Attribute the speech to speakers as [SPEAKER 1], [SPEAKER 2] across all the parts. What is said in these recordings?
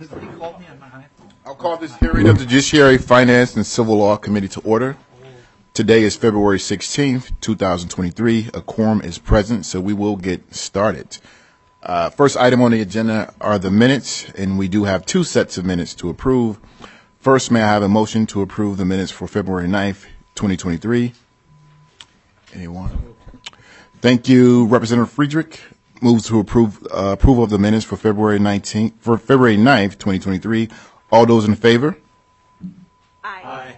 [SPEAKER 1] I'll call this hearing of the Judiciary, Finance, and Civil Law Committee to order. Today is February 16th, 2023. A quorum is present, so we will get started. First item on the agenda are the minutes, and we do have two sets of minutes to approve. First, may I have a motion to approve the minutes for February 9th, 2023? Anyone? Thank you, Representative Friedrich. Moves to approve approval of the minutes for February 9th, 2023. All those in favor?
[SPEAKER 2] Aye.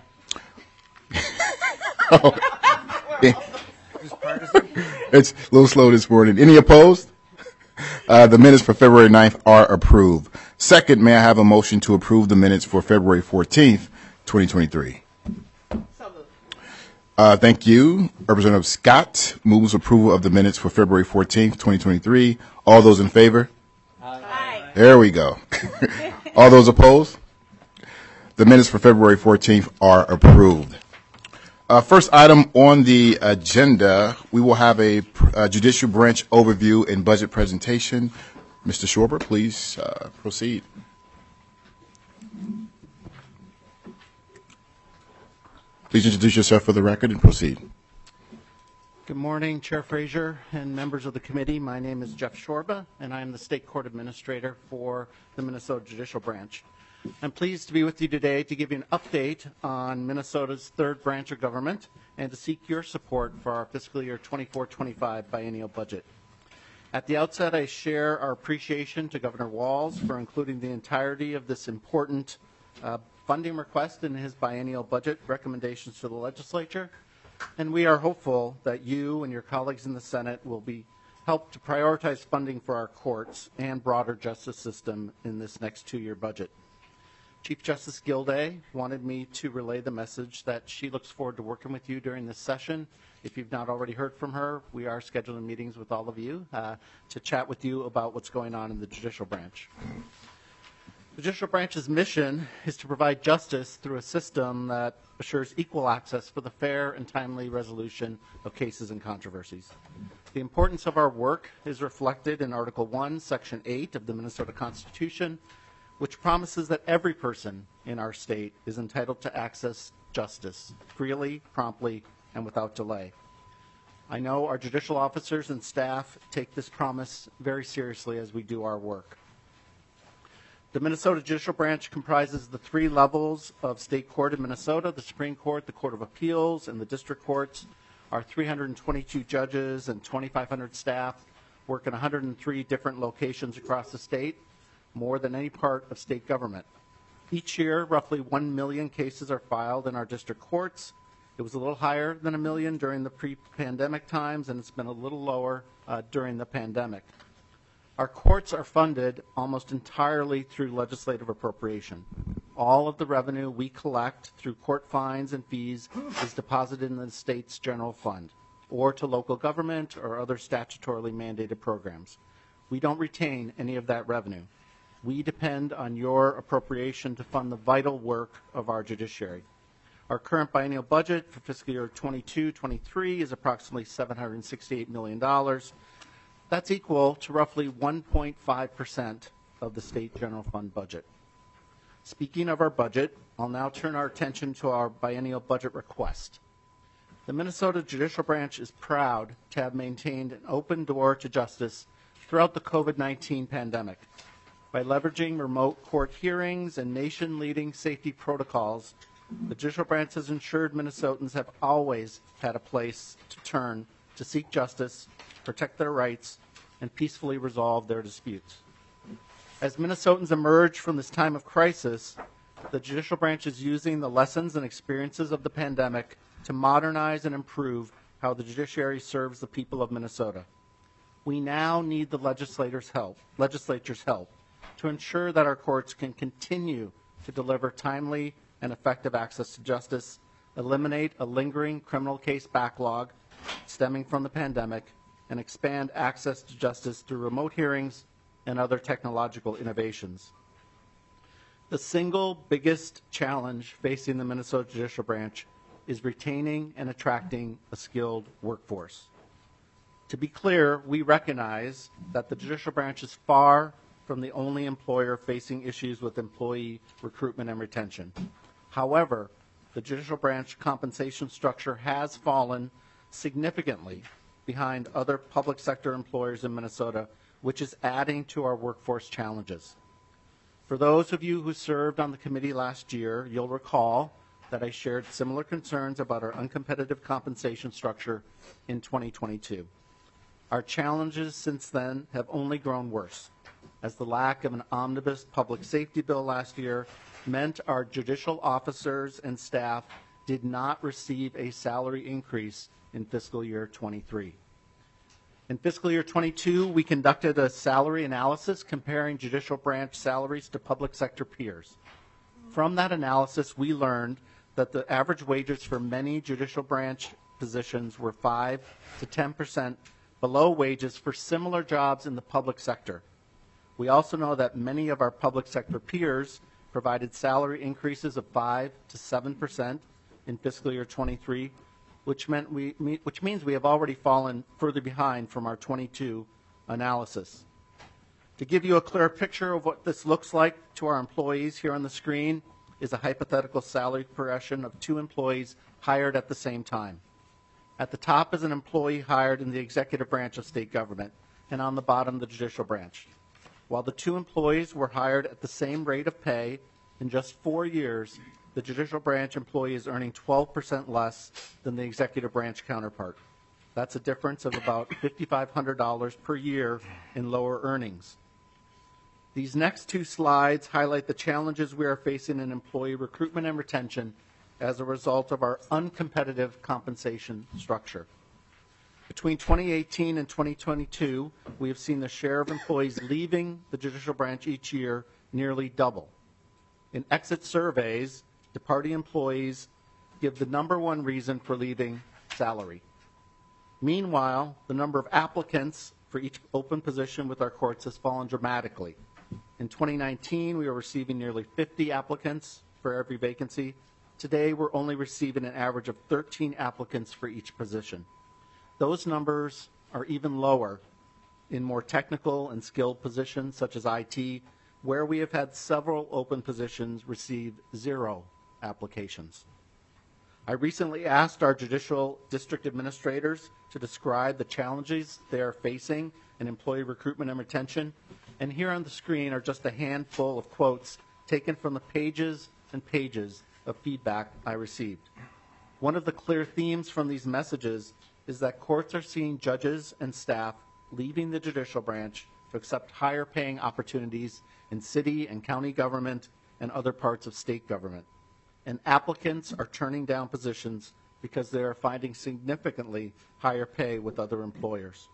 [SPEAKER 1] It's a little slow this morning. Any opposed? The minutes for February 9th are approved. Second, may I have a motion to approve the minutes for February 14th, 2023? Thank you. Representative Scott moves approval of the minutes for February 14th, 2023. All those in favor?
[SPEAKER 2] Aye.
[SPEAKER 1] There we go. All those opposed? The minutes for February 14th are approved. First item on the agenda, we will have a judicial branch overview and budget presentation. Mr. Schwarber, please proceed. Please introduce yourself for the record and proceed.
[SPEAKER 3] Good morning, Chair Frazier and members of the committee. My name is Jeff Schwarba, and I am the State Court Administrator for the Minnesota Judicial Branch. I'm pleased to be with you today to give you an update on Minnesota's third branch of government and to seek your support for our fiscal year 24-25 biennial budget. At the outset, I share our appreciation to Governor Walz for including the entirety of this important funding request in his biennial budget recommendations to the legislature, and we are hopeful that you and your colleagues in the Senate will be helped to prioritize funding for our courts and broader justice system in this next two-year budget. Chief Justice Gilday wanted me to relay the message that she looks forward to working with you during this session. If you've not already heard from her, we are scheduling meetings with all of you to chat with you about what's going on in the judicial branch. The judicial branch's mission is to provide justice through a system that assures equal access for the fair and timely resolution of cases and controversies. The importance of our work is reflected in Article 1, Section 8 of the Minnesota Constitution, which promises that every person in our state is entitled to access justice freely, promptly, and without delay. I know our judicial officers and staff take this promise very seriously as we do our work. The Minnesota Judicial Branch comprises the three levels of state court in Minnesota: the Supreme Court, the Court of Appeals, and the district courts. Our 322 judges and 2,500 staff work in 103 different locations across the state, more than any part of state government. Each year, roughly 1 million cases are filed in our district courts. It was a little higher than 1 million during the pre-pandemic times, and it's been a little lower during the pandemic. Our courts are funded almost entirely through legislative appropriation. All of the revenue we collect through court fines and fees is deposited in the state's general fund or to local government or other statutorily mandated programs. We don't retain any of that revenue. We depend on your appropriation to fund the vital work of our judiciary. Our current biennial budget for fiscal year 22-23 is approximately $768 million. That's equal to roughly 1.5% of the state general fund budget. Speaking of our budget, I'll now turn our attention to our biennial budget request. The Minnesota Judicial Branch is proud to have maintained an open door to justice throughout the COVID-19 pandemic. By leveraging remote court hearings and nation-leading safety protocols, the Judicial Branch has ensured Minnesotans have always had a place to turn to seek justice, protect their rights, and peacefully resolve their disputes. As Minnesotans emerge from this time of crisis, the Judicial Branch is using the lessons and experiences of the pandemic to modernize and improve how the judiciary serves the people of Minnesota. We now need the legislature's help to ensure that our courts can continue to deliver timely and effective access to justice, eliminate a lingering criminal case backlog stemming from the pandemic, and expand access to justice through remote hearings and other technological innovations. The single biggest challenge facing the Minnesota Judicial Branch is retaining and attracting a skilled workforce. To be clear, we recognize that the Judicial Branch is far from the only employer facing issues with employee recruitment and retention. However, the judicial branch compensation structure has fallen significantly behind other public sector employers in Minnesota, which is adding to our workforce challenges. For those of you who served on the committee last year, you'll recall that I shared similar concerns about our uncompetitive compensation structure in 2022. Our challenges since then have only grown worse, as the lack of an omnibus public safety bill last year meant our judicial officers and staff did not receive a salary increase in fiscal year 23. In fiscal year 22, we conducted a salary analysis comparing judicial branch salaries to public sector peers. From that analysis, we learned that the average wages for many judicial branch positions were 5 to 10% below wages for similar jobs in the public sector. We also know that many of our public sector peers provided salary increases of 5 to 7% in fiscal year 23, which means we have already fallen further behind from our 22 analysis. To give you a clear picture of what this looks like to our employees, here on the screen is a hypothetical salary progression of 2 employees hired at the same time. At the top is an employee hired in the executive branch of state government, and on the bottom the judicial branch. While the 2 employees were hired at the same rate of pay, in just 4 years, the judicial branch employee is earning 12% less than the executive branch counterpart. That's a difference of about $5,500 per year in lower earnings. These next 2 slides highlight the challenges we are facing in employee recruitment and retention as a result of our uncompetitive compensation structure. Between 2018 and 2022, we have seen the share of employees leaving the judicial branch each year nearly double. In exit surveys, departing employees give the #1 reason for leaving: salary. Meanwhile, the number of applicants for each open position with our courts has fallen dramatically. In 2019, we were receiving nearly 50 applicants for every vacancy. Today, we're only receiving an average of 13 applicants for each position. Those numbers are even lower in more technical and skilled positions such as IT, where we have had several open positions receive 0 applications. I recently asked our judicial district administrators to describe the challenges they are facing in employee recruitment and retention, and here on the screen are just a handful of quotes taken from the pages and pages of feedback I received. One of the clear themes from these messages is that courts are seeing judges and staff leaving the judicial branch to accept higher paying opportunities in city and county government and other parts of state government. And applicants are turning down positions because they are finding significantly higher pay with other employers.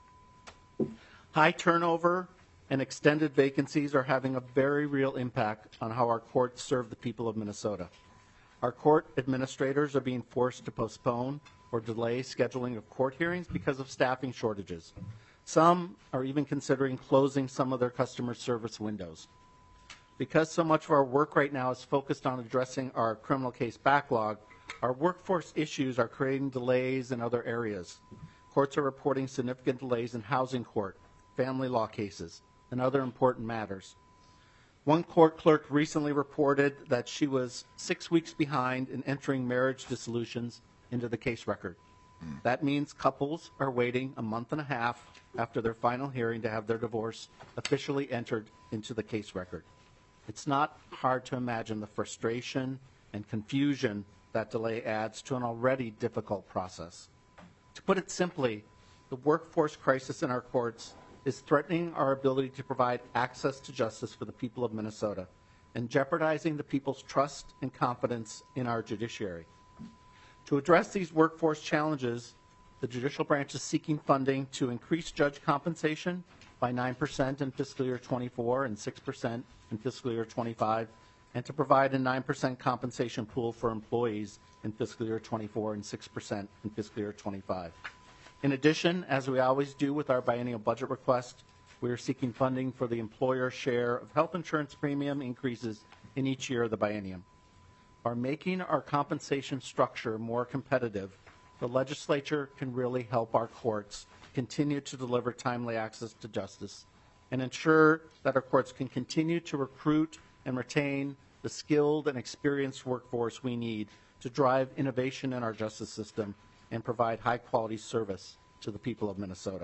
[SPEAKER 3] High turnover and extended vacancies are having a very real impact on how our courts serve the people of Minnesota. Our court administrators are being forced to postpone or delay scheduling of court hearings because of staffing shortages. Some are even considering closing some of their customer service windows. Because so much of our work right now is focused on addressing our criminal case backlog, our workforce issues are creating delays in other areas. Courts are reporting significant delays in housing court, family law cases, and other important matters. One court clerk recently reported that she was 6 weeks behind in entering marriage dissolutions into the case record. That means couples are waiting a month and a half after their final hearing to have their divorce officially entered into the case record. It's not hard to imagine the frustration and confusion that delay adds to an already difficult process. To put it simply, the workforce crisis in our courts is threatening our ability to provide access to justice for the people of Minnesota and jeopardizing the people's trust and confidence in our judiciary. To address these workforce challenges, the judicial branch is seeking funding to increase judge compensation by 9% in fiscal year 24 and 6% in fiscal year 25, and to provide a 9% compensation pool for employees in fiscal year 24 and 6% in fiscal year 25. In addition, as we always do with our biennial budget request, we are seeking funding for the employer share of health insurance premium increases in each year of the biennium. By making our compensation structure more competitive, the legislature can really help our courts continue to deliver timely access to justice, and ensure that our courts can continue to recruit and retain the skilled and experienced workforce we need to drive innovation in our justice system and provide high-quality service to the people of Minnesota.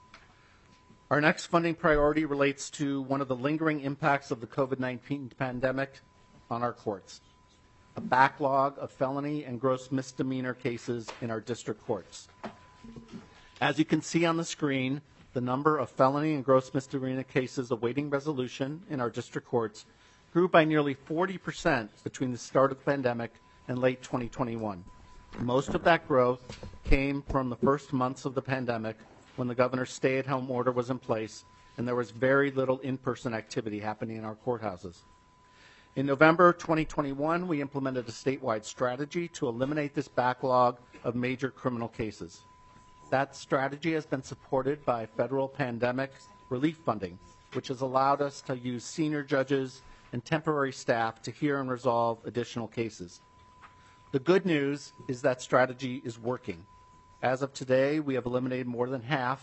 [SPEAKER 3] Our next funding priority relates to one of the lingering impacts of the COVID-19 pandemic on our courts, a backlog of felony and gross misdemeanor cases in our district courts. As you can see on the screen, the number of felony and gross misdemeanor cases awaiting resolution in our district courts grew by nearly 40% between the start of the pandemic and late 2021. Most of that growth came from the first months of the pandemic when the governor's stay-at-home order was in place and there was very little in-person activity happening in our courthouses. In November 2021, we implemented a statewide strategy to eliminate this backlog of major criminal cases. That strategy has been supported by federal pandemic relief funding, which has allowed us to use senior judges and temporary staff to hear and resolve additional cases. The good news is that strategy is working. As of today, we have eliminated more than half,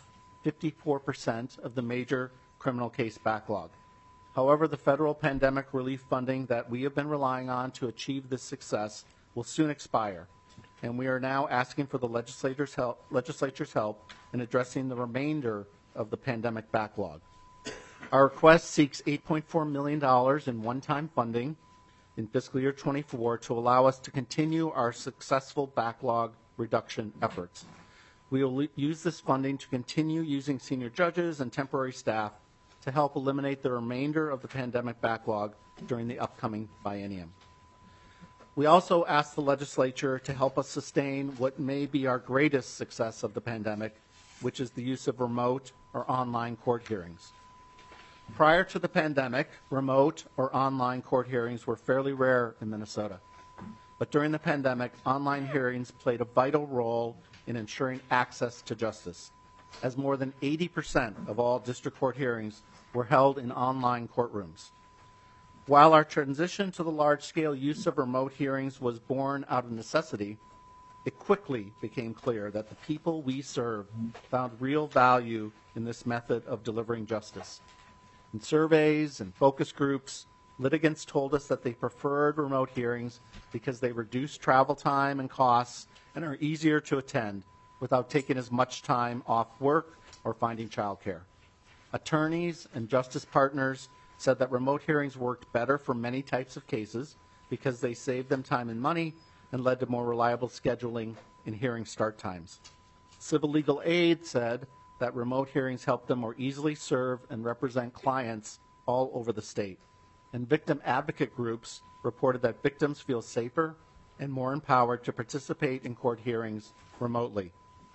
[SPEAKER 3] 54%, of the major criminal case backlog. However, the federal pandemic relief funding that we have been relying on to achieve this success will soon expire, and we are now asking for the legislature's help in addressing the remainder of the pandemic backlog. Our request seeks $8.4 million in one-time funding in fiscal year 24 to allow us to continue our successful backlog reduction efforts. We will use this funding to continue using senior judges and temporary staff to help eliminate the remainder of the pandemic backlog during the upcoming biennium. We also ask the legislature to help us sustain what may be our greatest success of the pandemic, which is the use of remote or online court hearings. Prior to the pandemic, remote or online court hearings were fairly rare in Minnesota. But during the pandemic, online hearings played a vital role in ensuring access to justice, as more than 80% of all district court hearings were held in online courtrooms. While our transition to the large-scale use of remote hearings was born out of necessity, it quickly became clear that the people we serve found real value in this method of delivering justice. In surveys and focus groups, litigants told us that they preferred remote hearings because they reduce travel time and costs and are easier to attend without taking as much time off work or finding childcare. Attorneys and justice partners said that remote hearings worked better for many types of cases because they saved them time and money and led to more reliable scheduling and hearing start times. Civil legal aid said that remote hearings helped them more easily serve and represent clients all over the state. And victim advocate groups reported that victims feel safer and more empowered to participate in court hearings remotely.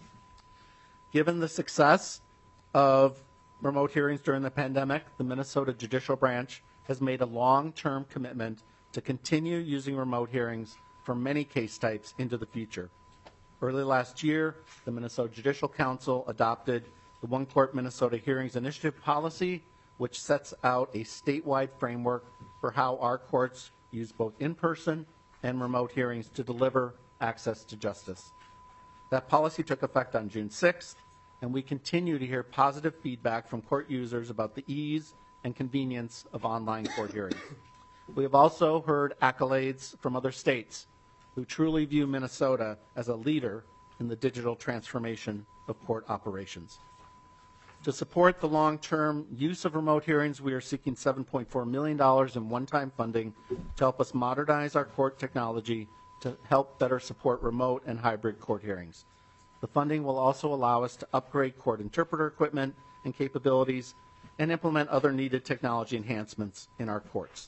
[SPEAKER 3] Given the success of remote hearings during the pandemic, the Minnesota Judicial Branch has made a long-term commitment to continue using remote hearings for many case types into the future. Early last year, the Minnesota Judicial Council adopted the One Court Minnesota Hearings Initiative policy, which sets out a statewide framework for how our courts use both in-person and remote hearings to deliver access to justice. That policy took effect on June 6th, and we continue to hear positive feedback from court users about the ease and convenience of online court hearings. We have also heard accolades from other states who truly view Minnesota as a leader in the digital transformation of court operations. To support the long-term use of remote hearings, we are seeking $7.4 million in one-time funding to help us modernize our court technology to help better support remote and hybrid court hearings. The funding will also allow us to upgrade court interpreter equipment and capabilities and implement other needed technology enhancements in our courts.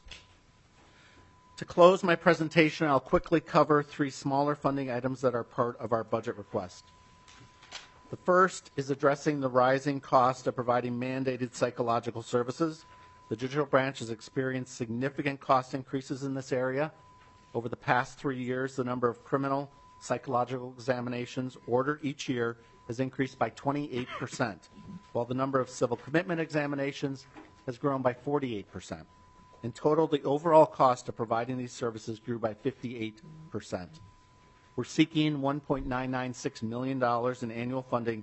[SPEAKER 3] To close my presentation, I'll quickly cover three smaller funding items that are part of our budget request. The first is addressing the rising cost of providing mandated psychological services. The Judicial Branch has experienced significant cost increases in this area. Over the past 3 years, the number of criminal psychological examinations ordered each year has increased by 28%, while the number of civil commitment examinations has grown by 48%. In total, the overall cost of providing these services grew by 58%. We're seeking $1.996 million in annual funding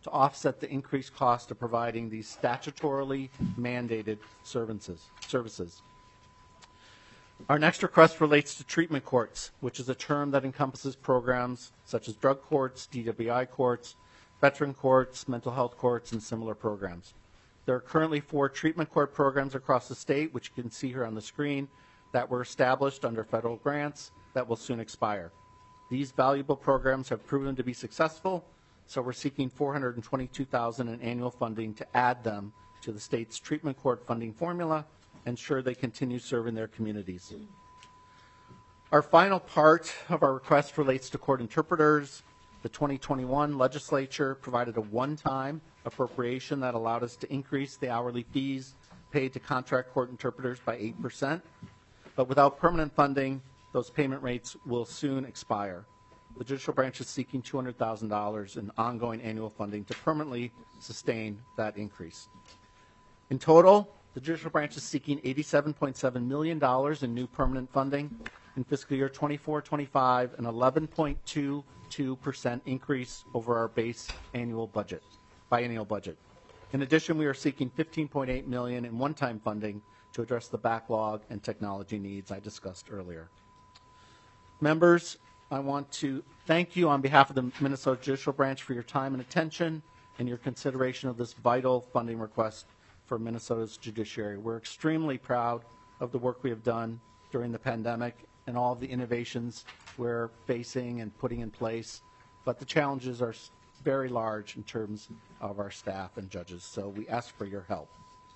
[SPEAKER 3] to offset the increased cost of providing these statutorily mandated services. Our next request relates to treatment courts, which is a term that encompasses programs such as drug courts, DWI courts, veteran courts, mental health courts, and similar programs. There are currently 4 treatment court programs across the state, which you can see here on the screen, that were established under federal grants that will soon expire. These valuable programs have proven to be successful, so we're seeking $422,000 in annual funding to add them to the state's treatment court funding formula, ensure they continue serving their communities. Our final part of our request relates to court interpreters. The 2021 legislature provided a one-time appropriation that allowed us to increase the hourly fees paid to contract court interpreters by 8%. But without permanent funding, those payment rates will soon expire. The judicial branch is seeking $200,000 in ongoing annual funding to permanently sustain that increase. In total, the judicial branch is seeking $87.7 million in new permanent funding in fiscal year 24-25, an 11.22% increase over our base annual budget, biennial budget. In addition, we are seeking $15.8 million in one-time funding to address the backlog and technology needs I discussed earlier. Members, I want to thank you on behalf of the Minnesota Judicial Branch for your time and attention and your consideration of this vital funding request for Minnesota's judiciary. We're extremely proud of the work we have done during the pandemic and all of the innovations we're facing and putting in place, but the challenges are very large in terms of our staff and judges, so we ask for your help.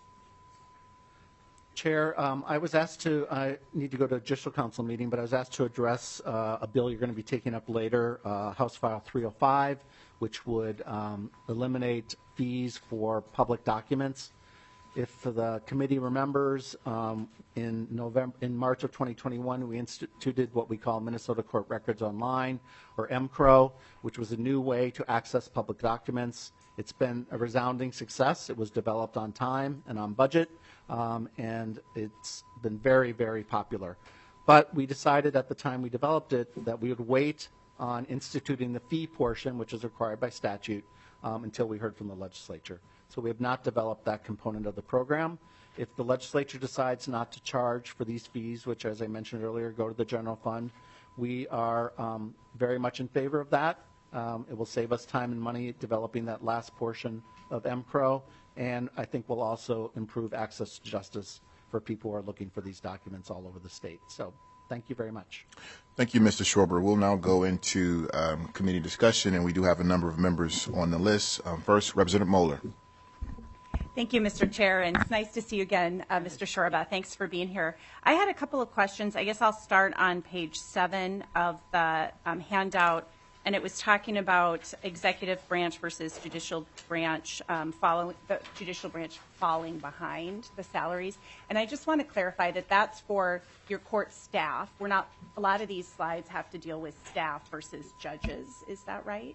[SPEAKER 3] Chair, I was asked to, I need to go to a Judicial Council meeting, but I was asked to address a bill you're going to be taking up later, House File 305, which would eliminate fees for public documents. If the committee remembers, in March of 2021, we instituted what we call Minnesota Court Records Online, or MCRO, which was a new way to access public documents. It's been a resounding success. It was developed on time and on budget, and it's been very, very popular. But we decided at the time we developed it that we would wait on instituting the fee portion, which is required by statute, until we heard from the legislature. So we have not developed that component of the program. If the legislature decides not to charge for these fees, which, as I mentioned earlier, go to the general fund, we are very much in favor of that. It will save us time and money developing that last portion of MCRO, and I think will also improve access to justice for people who are looking for these documents all over the state. So thank you very much.
[SPEAKER 1] Thank you, Mr. Schwarber. We'll now go into committee discussion, and we do have a number of members on the list. First, Representative Moeller.
[SPEAKER 2] Thank you, Mr. Chair, and it's nice to see you again, Mr. Schwarber. Thanks for being here. I had a couple of questions. I guess I'll start on page 7 of the handout, and it was talking about executive branch versus judicial branch, the judicial branch falling behind the salaries. And I just want to clarify that that's for your court staff. We're not, a lot of these slides have to deal with staff versus judges. Is that right?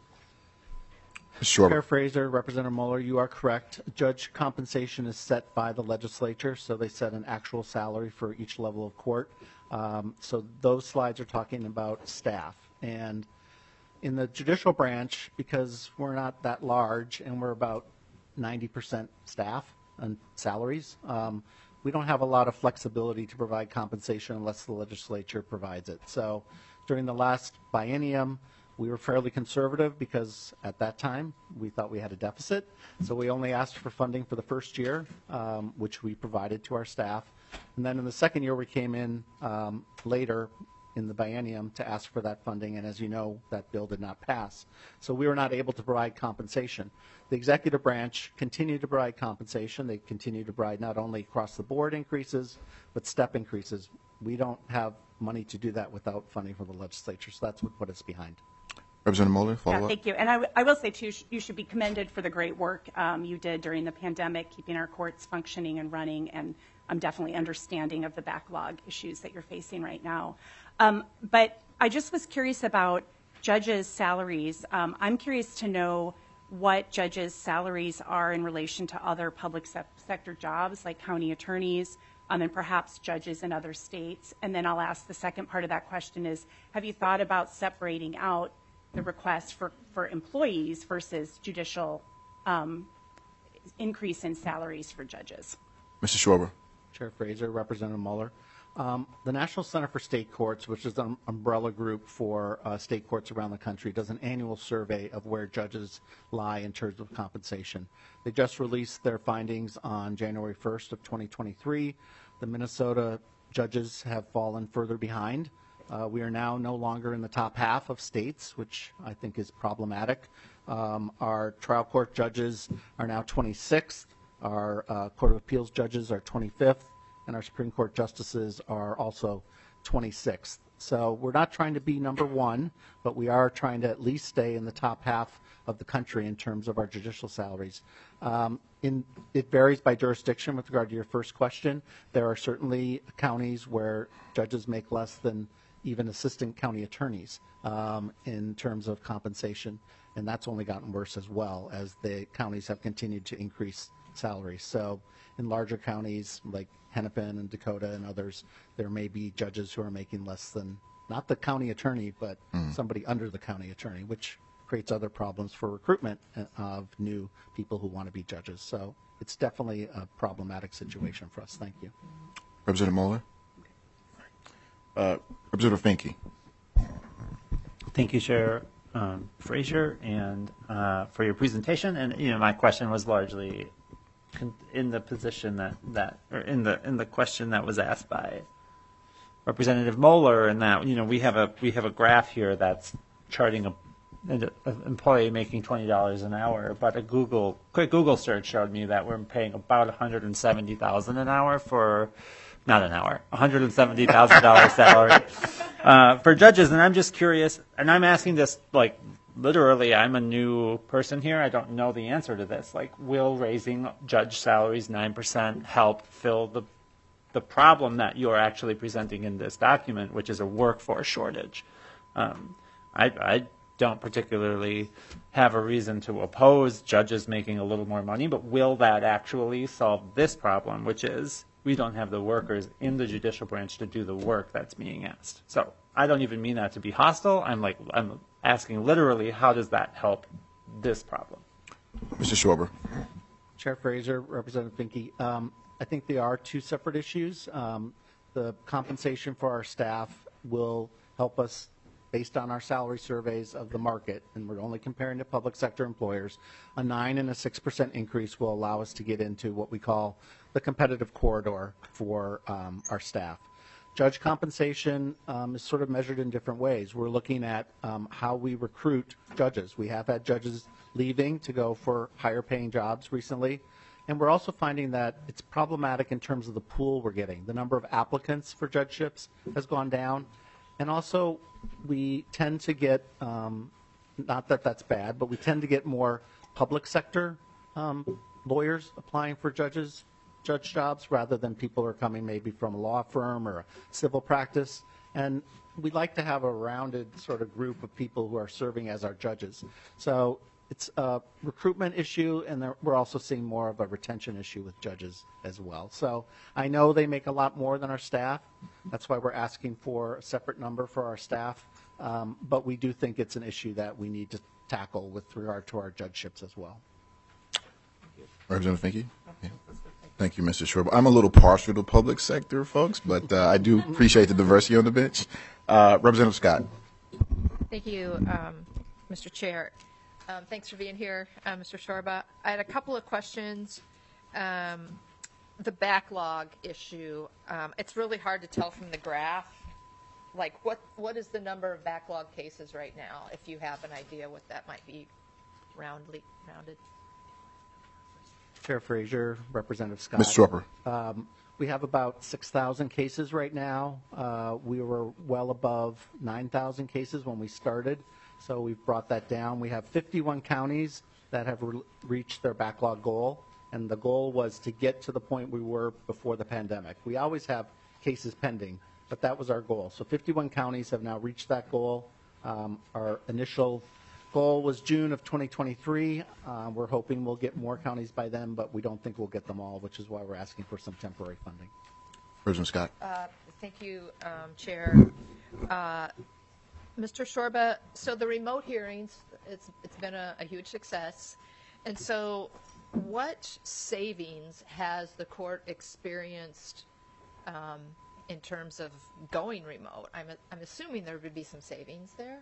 [SPEAKER 1] Sure.
[SPEAKER 3] Chair Fraser, Representative Mueller, you are correct. Judge compensation is set by the legislature, so they set an actual salary for each level of court. So those slides are talking about staff. And in the judicial branch, because we're not that large and we're about 90% staff and salaries, we don't have a lot of flexibility to provide compensation unless the legislature provides it. So during the last biennium, we were fairly conservative because at that time we thought we had a deficit. So we only asked for funding for the first year, which we provided to our staff. And then in the second year we came in later in the biennium to ask for that funding. And as you know, that bill did not pass. So we were not able to provide compensation. The executive branch continued to provide compensation. They continue to provide not only across the board increases, but step increases. We don't have money to do that without funding from the legislature. So that's what put us behind.
[SPEAKER 1] Representative Mueller, follow up.
[SPEAKER 2] Thank you. And I will say, too, you should be commended for the great work you did during the pandemic, keeping our courts functioning and running, and I'm definitely understanding of the backlog issues that you're facing right now. But I just was curious about judges' salaries. I'm curious to know what judges' salaries are in relation to other public sector jobs, like county attorneys, and perhaps judges in other states. And then I'll ask the second part of that question is, have you thought about separating out the request for employees versus judicial increase in salaries for judges.
[SPEAKER 1] Mr. Schwarber.
[SPEAKER 3] Chair Fraser, Representative Mueller. The National Center for State Courts, which is an umbrella group for state courts around the country, does an annual survey of where judges lie in terms of compensation. They just released their findings on January 1st of 2023. The Minnesota judges have fallen further behind. We are now no longer in the top half of states, which I think is problematic. Our trial court judges are now 26th. Our Court of Appeals judges are 25th, and our Supreme Court justices are also 26th. So we're not trying to be number one, but we are trying to at least stay in the top half of the country in terms of our judicial salaries. It varies by jurisdiction with regard to your first question. There are certainly counties where judges make less than even assistant county attorneys in terms of compensation, and that's only gotten worse as well as the counties have continued to increase salaries. So in larger counties like Hennepin and Dakota and others, there may be judges who are making less than, not the county attorney, but somebody under the county attorney, which creates other problems for recruitment of new people who want to be judges. So it's definitely a problematic situation for us. Thank you.
[SPEAKER 1] Representative Mueller. Representative Finke.
[SPEAKER 4] Thank you, Chair Frazier, and for your presentation. And my question was largely in the position or in the question that was asked by Representative Mueller, and that we have a graph here that's charting an employee making $20 an hour, but a quick Google search showed me that we're paying about $170,000 an hour for. Not an hour, $170,000 salary for judges. And I'm just curious, and I'm asking this like literally, I'm a new person here. I don't know the answer to this. Like, will raising judge salaries 9% help fill the problem that you're actually presenting in this document, which is a workforce shortage? I don't particularly have a reason to oppose judges making a little more money, but will that actually solve this problem, which is we don't have the workers in the judicial branch to do the work that's being asked? So I don't even mean that to be hostile. I'm asking literally, how does that help this problem?
[SPEAKER 1] Mr. Schwarber.
[SPEAKER 3] Chair Fraser, Representative Finke. I think they are two separate issues. The compensation for our staff will help us based on our salary surveys of the market, and we're only comparing to public sector employers. A 9% and a 6% increase will allow us to get into what we call the competitive corridor for our staff. Judge compensation is sort of measured in different ways. We're looking at how we recruit judges. We have had judges leaving to go for higher paying jobs recently, and we're also finding that it's problematic in terms of the pool we're getting. The number of applicants for judgeships has gone down, and also we tend to get, not that that's bad, but we tend to get more public sector lawyers applying for judge jobs rather than people who are coming maybe from a law firm or a civil practice. And we'd like to have a rounded sort of group of people who are serving as our judges. So it's a recruitment issue, and we're also seeing more of a retention issue with judges as well. So I know they make a lot more than our staff. That's why we're asking for a separate number for our staff. But we do think it's an issue that we need to tackle with regard to our judgeships as well.
[SPEAKER 1] Representative Finke. Yeah. Thank you, Mr. Schwarber. I'm a little partial to public sector, folks, but I do appreciate the diversity on the bench. Representative Scott.
[SPEAKER 5] Thank you, Mr. Chair. Thanks for being here, Mr. Schwarber. I had a couple of questions. The backlog issue, it's really hard to tell from the graph. Like, what is the number of backlog cases right now, if you have an idea what that might be rounded?
[SPEAKER 3] Chair Frazier, Representative Scott.
[SPEAKER 1] Mr. Schwarber.
[SPEAKER 3] We have about 6,000 cases right now. We were well above 9,000 cases when we started, so we've brought that down. We have 51 counties that have reached their backlog goal, and the goal was to get to the point we were before the pandemic. We always have cases pending, but that was our goal. So 51 counties have now reached that goal. Our initial goal was June of 2023. We're hoping we'll get more counties by then, but we don't think we'll get them all, which is why we're asking for some temporary funding.
[SPEAKER 1] President Scott.
[SPEAKER 5] Thank you, Chair. Mr. Schwarber, so the remote hearings, it's been a huge success, And so what savings has the court experienced in terms of going remote? I'm assuming there would be some savings there.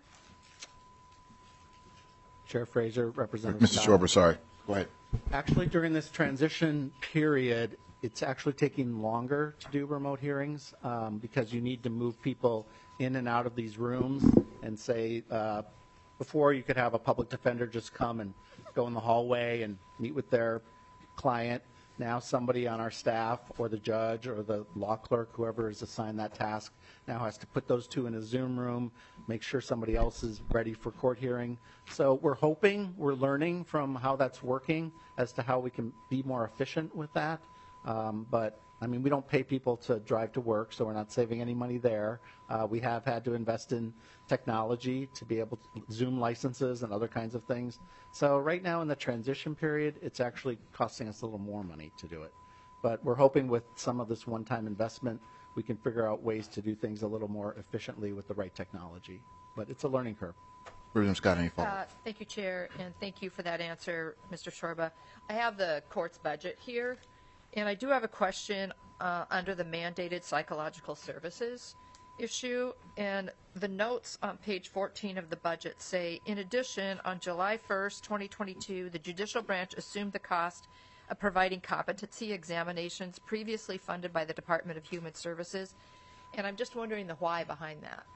[SPEAKER 3] Chair Fraser, Representative
[SPEAKER 1] Mr.
[SPEAKER 3] Scott.
[SPEAKER 1] Schwarber, sorry. Go ahead.
[SPEAKER 3] Actually, during this transition period, it's actually taking longer to do remote hearings because you need to move people in and out of these rooms. And say, before you could have a public defender just come and go in the hallway and meet with their client. Now somebody on our staff or the judge or the law clerk, whoever is assigned that task, now has to put those two in a Zoom room, make sure somebody else is ready for court hearing. So we're learning from how that's working as to how we can be more efficient with that. But I mean, we don't pay people to drive to work, so we're not saving any money there. We have had to invest in technology to be able to Zoom licenses and other kinds of things. So right now in the transition period, it's actually costing us a little more money to do it. But we're hoping with some of this one-time investment, we can figure out ways to do things a little more efficiently with the right technology. But it's a learning curve.
[SPEAKER 1] Representative Scott, any follow-up?
[SPEAKER 5] Thank you, Chair, and thank you for that answer, Mr. Schwarba. I have the court's budget here, and I do have a question under the mandated psychological services issue. And the notes on page 14 of the budget say, in addition, on July 1st, 2022, the judicial branch assumed the cost of providing competency examinations previously funded by the Department of Human Services. And I'm just wondering the why behind that.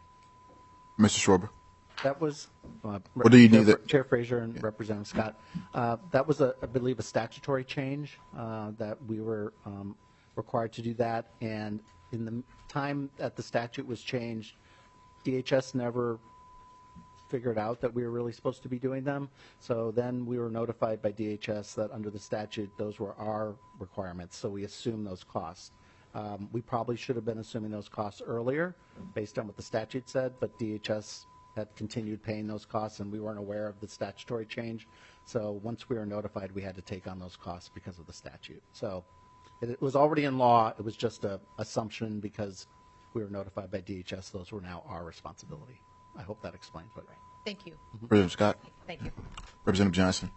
[SPEAKER 1] Mr. Schwarber?
[SPEAKER 3] That was,
[SPEAKER 1] What do you need that-
[SPEAKER 3] Chair Fraser and Representative Scott, that was, I believe, a statutory change that we were required to do that. And in the time that the statute was changed, DHS never figured out that we were really supposed to be doing them. So then we were notified by DHS that under the statute, those were our requirements. So we assumed those costs. We probably should have been assuming those costs earlier based on what the statute said, but DHS had continued paying those costs and we weren't aware of the statutory change. So once we were notified, we had to take on those costs because of the statute. So it was already in law. It was just an assumption because we were notified by DHS. Those were now our responsibility. I hope that explains it.
[SPEAKER 5] Thank you.
[SPEAKER 1] Representative Scott?
[SPEAKER 5] Thank you.
[SPEAKER 1] Representative Johnson?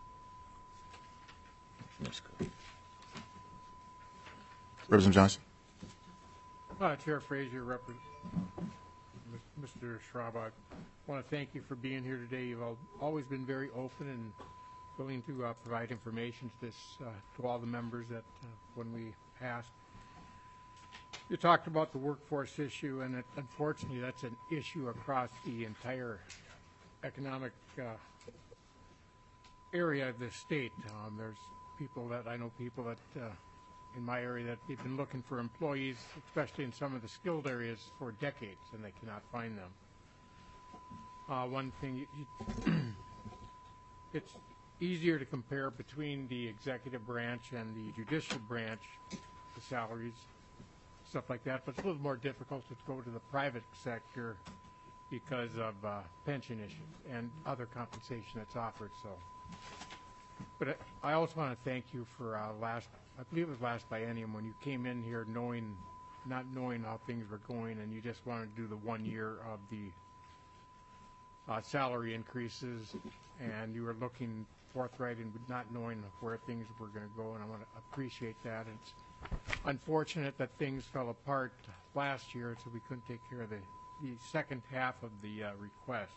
[SPEAKER 1] Representative Johnson?
[SPEAKER 6] Chair Fraser, Mr. Schwab, I want to thank you for being here today. You've always been very open and willing to provide information to all the members that when we asked. You talked about the workforce issue, and unfortunately that's an issue across the entire economic area of the state. There's people that I know in my area that they've been looking for employees, especially in some of the skilled areas, for decades, and they cannot find them. One thing, it's easier to compare between the executive branch and the judicial branch, the salaries, stuff like that, but it's a little more difficult to go to the private sector because of pension issues and other compensation that's offered. So, but I also want to thank you for I believe it was last biennium when you came in here not knowing how things were going, and you just wanted to do the 1 year of the salary increases, and you were looking forthright and not knowing where things were going to go, and I want to appreciate that. It's unfortunate that things fell apart last year, so we couldn't take care of the second half of the request.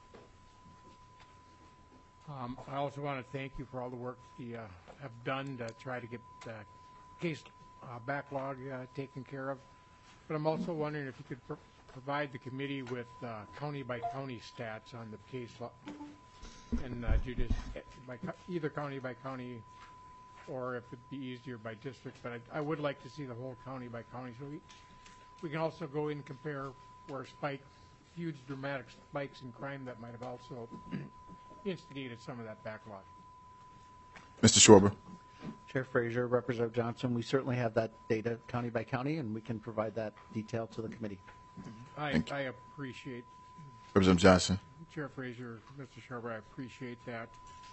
[SPEAKER 6] I also want to thank you for all the work you have done to try to get the case backlog taken care of. But I'm also wondering if you could provide the committee with county-by-county stats on the case law and either county by county, or if it'd be easier by district. But I would like to see the whole county by county, so we can also go in and compare where huge dramatic spikes in crime that might have also instigated some of that backlog.
[SPEAKER 1] Mr. Schwarber?
[SPEAKER 3] Chair Fraser, Representative Johnson, we certainly have that data county by county, and we can provide that detail to the committee.
[SPEAKER 6] I appreciate
[SPEAKER 1] Representative Johnson?
[SPEAKER 6] Chair Fraser, Mr. Schwarber, I appreciate that.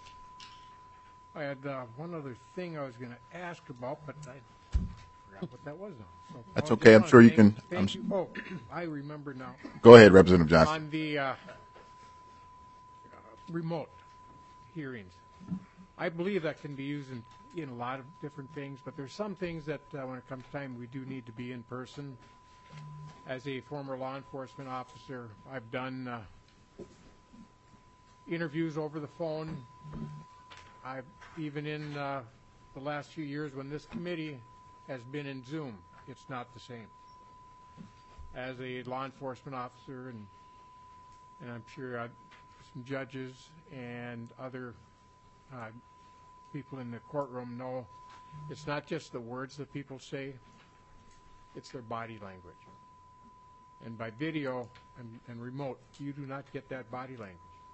[SPEAKER 6] I had one other thing I was going to ask about, but I forgot what that was now. So
[SPEAKER 1] That's okay. I'm sure you can.
[SPEAKER 6] Thank you. Oh, I remember now.
[SPEAKER 1] Go ahead, Representative Johnson.
[SPEAKER 6] On the remote hearings, I believe that can be used in a lot of different things, but there's some things that when it comes time, we do need to be in person. As a former law enforcement officer, I've done interviews over the phone. I've even in the last few years when this committee has been in Zoom, it's not the same. As a law enforcement officer, and I'm sure some judges and other people in the courtroom know, it's not just the words that people say, it's their body language. And by video and remote, you do not get that body language.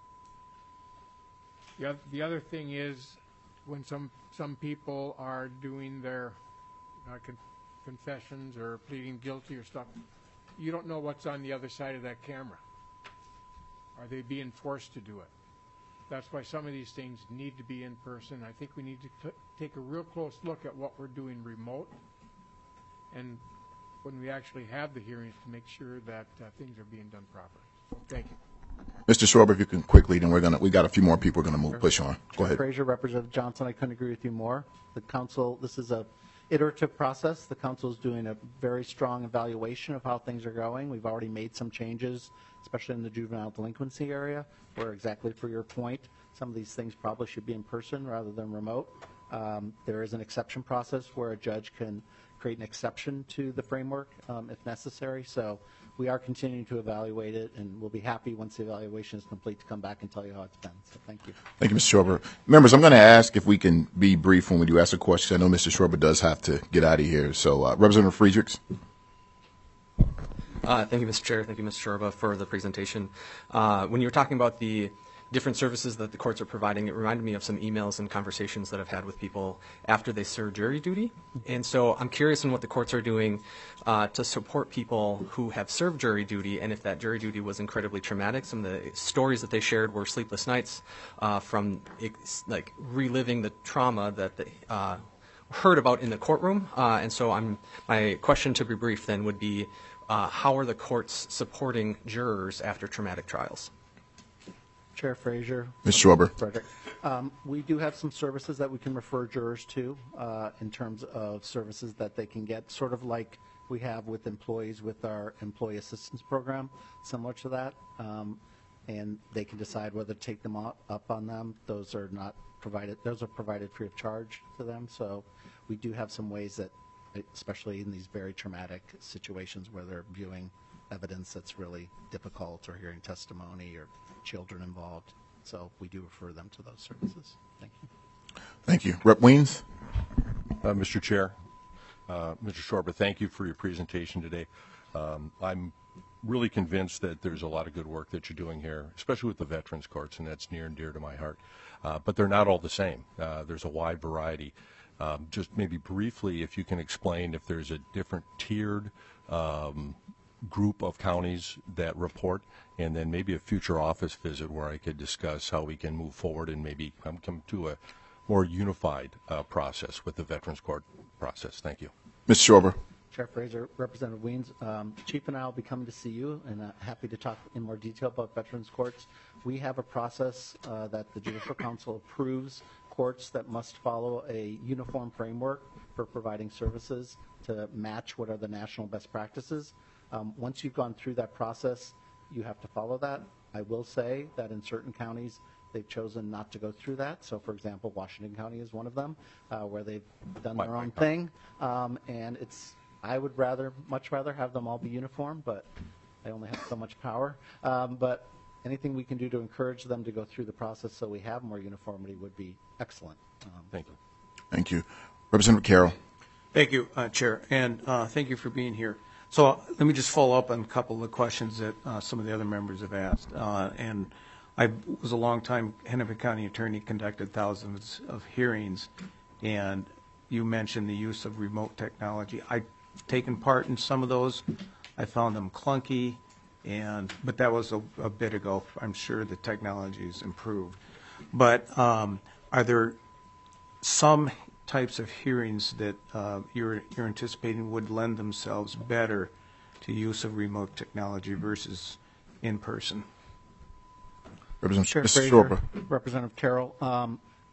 [SPEAKER 6] The other thing is when some people are doing their confessions or pleading guilty or stuff, you don't know what's on the other side of that camera. Are they being forced to do it? That's why some of these things need to be in person. I think we need to take a real close look at what we're doing remote, and when we actually have the hearings, to make sure that things are being done properly. So, thank you.
[SPEAKER 1] Mr. Schwarber, if you can quickly, then we got a few more people we're going to push on. Go ahead.
[SPEAKER 3] Frazier, Representative Johnson, I couldn't agree with you more. The council, this is a iterative process. The council is doing a very strong evaluation of how things are going. We've already made some changes, especially in the juvenile delinquency area, where exactly for your point, some of these things probably should be in person rather than remote. There is an exception process where a judge can create an exception to the framework if necessary. So we are continuing to evaluate it, and we'll be happy once the evaluation is complete to come back and tell you how it's been. So thank you.
[SPEAKER 1] Thank you, Mr. Schwarber. Members, I'm going to ask if we can be brief when we do ask a question. I know Mr. Schwarber does have to get out of here. So Representative Friedrichs.
[SPEAKER 7] Thank you, Mr. Chair. Thank you, Mr. Schwarber, for the presentation. When you were talking about the different services that the courts are providing, it reminded me of some emails and conversations that I've had with people after they serve jury duty. And so I'm curious in what the courts are doing to support people who have served jury duty, and if that jury duty was incredibly traumatic. Some of the stories that they shared were sleepless nights from like reliving the trauma that they heard about in the courtroom. And so my question, to be brief then, would be how are the courts supporting jurors after traumatic trials?
[SPEAKER 3] Chair Frazier.
[SPEAKER 1] Mr. Schwarber.
[SPEAKER 3] Frederick. We do have some services that we can refer jurors to in terms of services that they can get, sort of like we have with employees with our employee assistance program, similar to that. And they can decide whether to take them up on them. Those are not provided. Those are provided free of charge to them. So we do have some ways that, especially in these very traumatic situations where they're viewing evidence that's really difficult or hearing testimony or children involved. So we do refer them to those services. Thank you.
[SPEAKER 1] Thank you. Rep. Weens.
[SPEAKER 8] Mr. Chair, Mr. Schwarber, thank you for your presentation today. I'm really convinced that there's a lot of good work that you're doing here, especially with the veterans courts, and that's near and dear to my heart. But they're not all the same. There's a wide variety. Just maybe briefly, if you can explain if there's a different tiered group of counties that report, and then maybe a future office visit where I could discuss how we can move forward and maybe come to a more unified process with the Veterans Court process. Thank you.
[SPEAKER 1] Mr. Schwarber.
[SPEAKER 3] Chair Fraser, Representative Weens, Chief and I will be coming to see you, and happy to talk in more detail about Veterans Courts. We have a process that the Judicial Council approves courts that must follow a uniform framework for providing services to match what are the national best practices. Once you've gone through that process, you have to follow that. I will say that in certain counties, they've chosen not to go through that. So, for example, Washington County is one of them, where they've done their own thing. And I would much rather have them all be uniform, but I only have so much power. But anything we can do to encourage them to go through the process so we have more uniformity would be excellent.
[SPEAKER 8] Thank you.
[SPEAKER 1] Thank you. Representative Carroll.
[SPEAKER 9] Thank you, Chair, and thank you for being here. So let me just follow up on a couple of the questions that some of the other members have asked. And I was a long-time Hennepin County attorney, conducted thousands of hearings, and you mentioned the use of remote technology. I've taken part in some of those. I found them clunky, but that was a bit ago. I'm sure the technology has improved. But are there some types of hearings that you're anticipating would lend themselves better to use of remote technology versus in person?
[SPEAKER 1] Representative
[SPEAKER 3] Chair Fraser, Representative Carroll,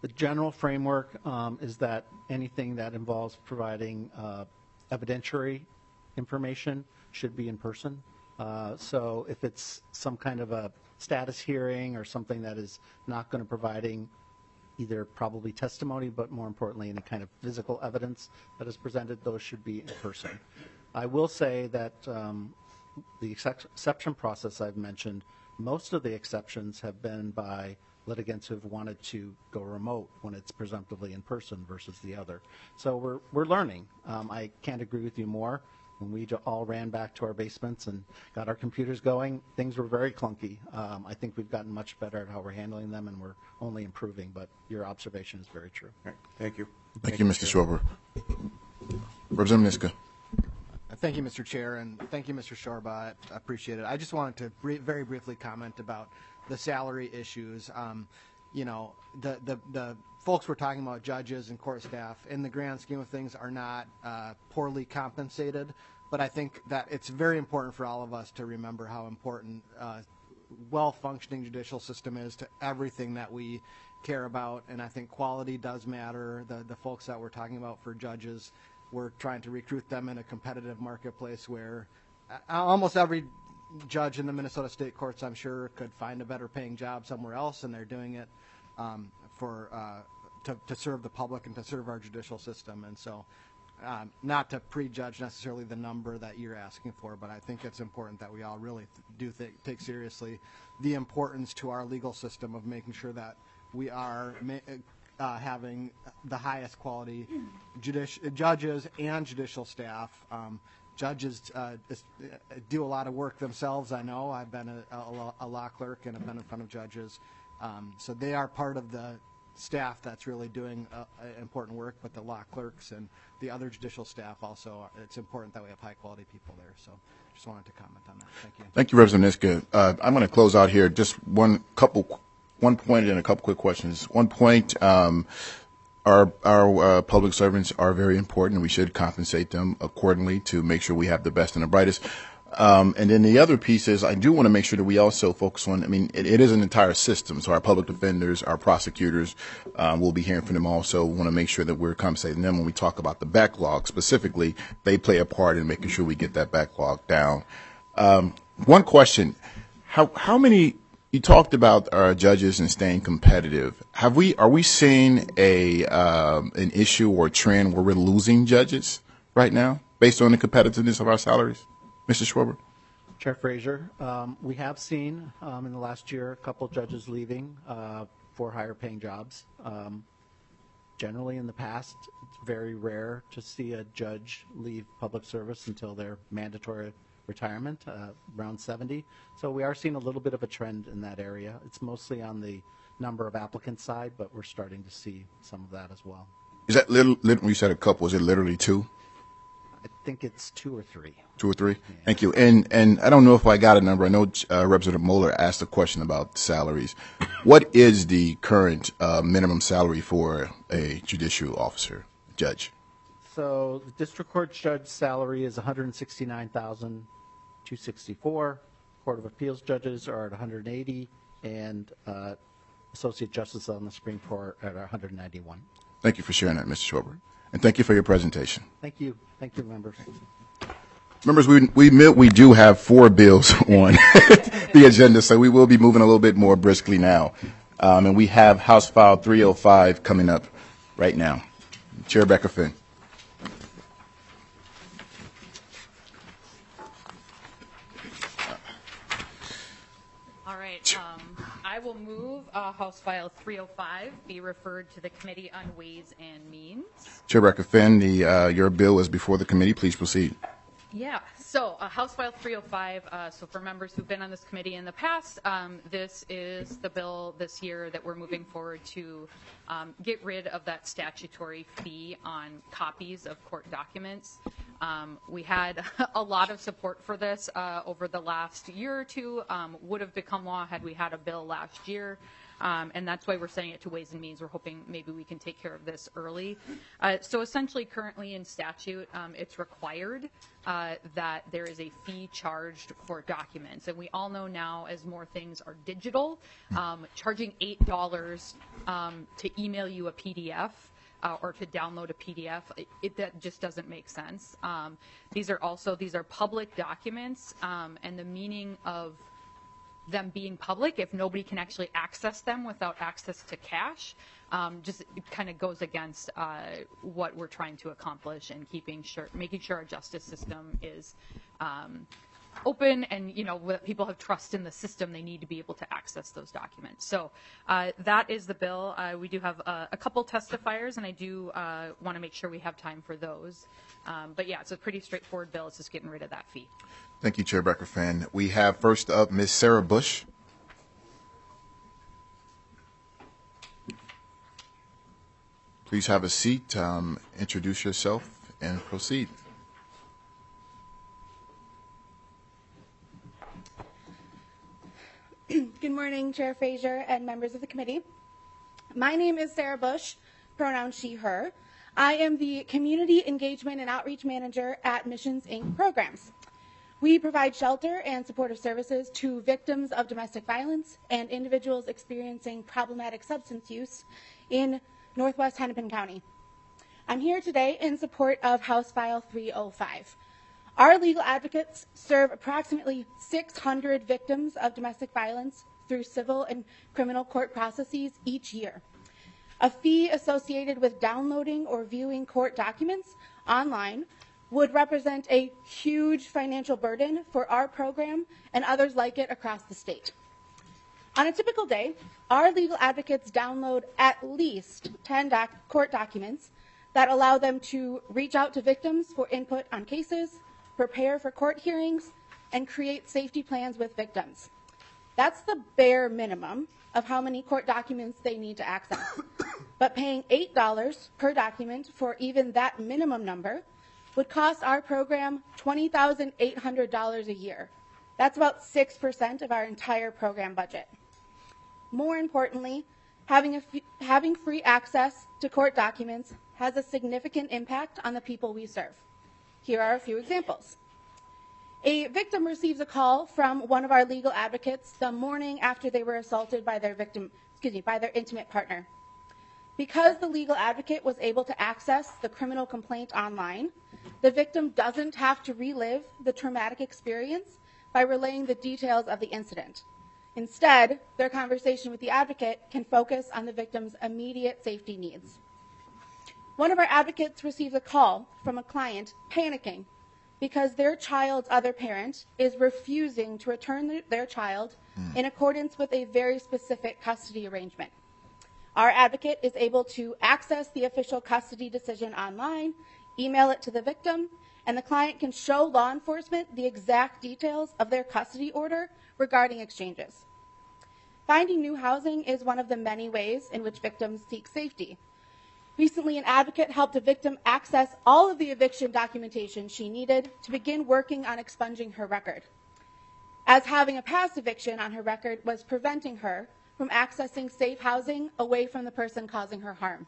[SPEAKER 3] The general framework is that anything that involves providing evidentiary information should be in person. So if it's some kind of a status hearing or something that is not going to providing either probably testimony, but more importantly, any kind of physical evidence that is presented, those should be in person. I will say that the exception process I've mentioned, most of the exceptions have been by litigants who've wanted to go remote when it's presumptively in person versus the other. So we're learning. I can't agree with you more. When we all ran back to our basements and got our computers going, things were very clunky. I think we've gotten much better at how we're handling them, and we're only improving, but your observation is very true.
[SPEAKER 9] All right. Thank you.
[SPEAKER 1] Thank you, Mr. Schwarber. Representative Niska.
[SPEAKER 10] Thank you, Mr. Chair, and thank you, Mr. Shorba. I appreciate it. I just wanted to very briefly comment about the salary issues. You know, the folks we're talking about, judges and court staff, in the grand scheme of things, are not poorly compensated. But I think that it's very important for all of us to remember how important well-functioning judicial system is to everything that we care about. And I think quality does matter. The folks that we're talking about for judges, we're trying to recruit them in a competitive marketplace where almost every judge in the Minnesota State Courts, I'm sure, could find a better paying job somewhere else, and they're doing it to serve the public and to serve our judicial system. And so not to prejudge necessarily the number that you're asking for, but I think it's important that we all really take seriously the importance to our legal system of making sure that we are having the highest quality judges and judicial staff. Judges do a lot of work themselves, I know. I've been a law clerk and I've been in front of judges. So they are part of the staff that's really doing important work, but the law clerks and the other judicial staff also, it's important that we have high quality people there. So just wanted to comment on that. Thank you.
[SPEAKER 1] Thank you, Representative Niska. I'm going to close out here. Just one point and a couple quick questions. One point, our public servants are very important, and we should compensate them accordingly to make sure we have the best and the brightest. And then the other piece is I do want to make sure that we also focus on, I mean, it is an entire system. So our public defenders, our prosecutors, we'll be hearing from them also. Want to make sure that we're compensating them when we talk about the backlog specifically. They play a part in making sure we get that backlog down. One question, how many, you talked about our judges and staying competitive. Are we seeing an issue or a trend where we're losing judges right now based on the competitiveness of our salaries? Mr. Schwarber.
[SPEAKER 3] Chair Frazier, we have seen in the last year a couple judges leaving for higher paying jobs. Generally in the past, it's very rare to see a judge leave public service until their mandatory retirement, around 70. So we are seeing a little bit of a trend in that area. It's mostly on the number of applicants side, but we're starting to see some of that as well.
[SPEAKER 1] Is that when you said a couple, is it literally two?
[SPEAKER 3] I think it's 2 or 3.
[SPEAKER 1] 2 or 3? Yeah. Thank you. And I don't know if I got a number. I know Representative Moeller asked a question about salaries. What is the current minimum salary for a judicial officer, judge?
[SPEAKER 3] So the district court judge salary is $169,264. Court of Appeals judges are at $180, and associate justices on the Supreme Court at $191.
[SPEAKER 1] Thank you for sharing that, Mr. Schwarber. And thank you for your presentation.
[SPEAKER 3] Thank you. Thank you, members.
[SPEAKER 1] Members, we do have 4 bills on the agenda, so we will be moving a little bit more briskly now. And we have House File 305 coming up right now. Chair Becker Finn.
[SPEAKER 11] All right. I will move House File 305 be referred to the Committee on Ways and Means.
[SPEAKER 1] Chair Becker Finn, your bill is before the committee. Please proceed.
[SPEAKER 11] Yeah. So House File 305, so for members who've been on this committee in the past, this is the bill this year that we're moving forward to get rid of that statutory fee on copies of court documents. We had a lot of support for this over the last year or two. Would have become law had we had a bill last year. And that's why we're sending it to Ways and Means. We're hoping maybe we can take care of this early. So essentially, currently in statute, it's required that there is a fee charged for documents. And we all know now, as more things are digital, charging $8 to email you a PDF or to download a PDF, that just doesn't make sense. These are public documents, and the meaning of them being public, if nobody can actually access them without access to cash, just it kind of goes against what we're trying to accomplish and making sure our justice system is open, and people have trust in the system. They need to be able to access those documents. So that is the bill. We do have a couple testifiers, and I do want to make sure we have time for those. But yeah, it's a pretty straightforward bill. It's just getting rid of that fee.
[SPEAKER 1] Thank you, Chair Becker-Fan. We have first up Ms. Sarah Bush. Please have a seat, introduce yourself, and proceed.
[SPEAKER 12] Good morning, Chair Frazier and members of the committee. My name is Sarah Bush, pronoun she, her. I am the Community Engagement and Outreach Manager at Missions, Inc. Programs. We provide shelter and supportive services to victims of domestic violence and individuals experiencing problematic substance use in Northwest Hennepin County. I'm here today in support of House File 305. Our legal advocates serve approximately 600 victims of domestic violence through civil and criminal court processes each year. A fee associated with downloading or viewing court documents online would represent a huge financial burden for our program and others like it across the state. On a typical day, our legal advocates download at least 10 court documents that allow them to reach out to victims for input on cases, prepare for court hearings, and create safety plans with victims. That's the bare minimum of how many court documents they need to access. But paying $8 per document for even that minimum number would cost our program $20,800 a year. That's about 6% of our entire program budget. More importantly, having free access to court documents has a significant impact on the people we serve. Here are a few examples. A victim receives a call from one of our legal advocates the morning after they were assaulted by their intimate partner. Because the legal advocate was able to access the criminal complaint online, the victim doesn't have to relive the traumatic experience by relaying the details of the incident. Instead, their conversation with the advocate can focus on the victim's immediate safety needs. One of our advocates receives a call from a client panicking because their child's other parent is refusing to return their child in accordance with a very specific custody arrangement. Our advocate is able to access the official custody decision online, email it to the victim, and the client can show law enforcement the exact details of their custody order regarding exchanges. Finding new housing is one of the many ways in which victims seek safety. Recently, an advocate helped a victim access all of the eviction documentation she needed to begin working on expunging her record, as having a past eviction on her record was preventing her from accessing safe housing away from the person causing her harm.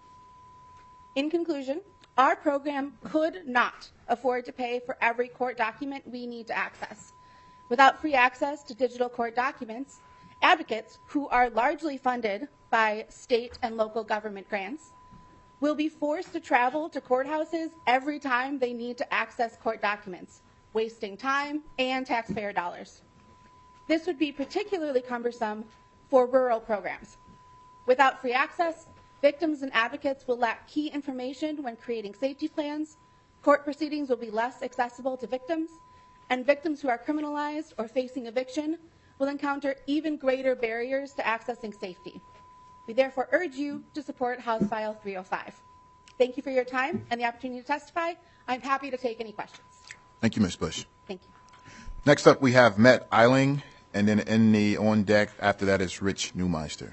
[SPEAKER 12] In conclusion, our program could not afford to pay for every court document we need to access. Without free access to digital court documents, advocates, who are largely funded by state and local government grants, will be forced to travel to courthouses every time they need to access court documents, wasting time and taxpayer dollars. This would be particularly cumbersome for rural programs. Without free access, victims and advocates will lack key information when creating safety plans, court proceedings will be less accessible to victims, and victims who are criminalized or facing eviction will encounter even greater barriers to accessing safety. We therefore urge you to support House File 305. Thank you for your time and the opportunity to testify. I'm happy to take any questions.
[SPEAKER 1] Thank you, Ms. Bush.
[SPEAKER 12] Thank you.
[SPEAKER 1] Next up, we have Matt Eiling, and then in the on deck after that is Rich Neumeister.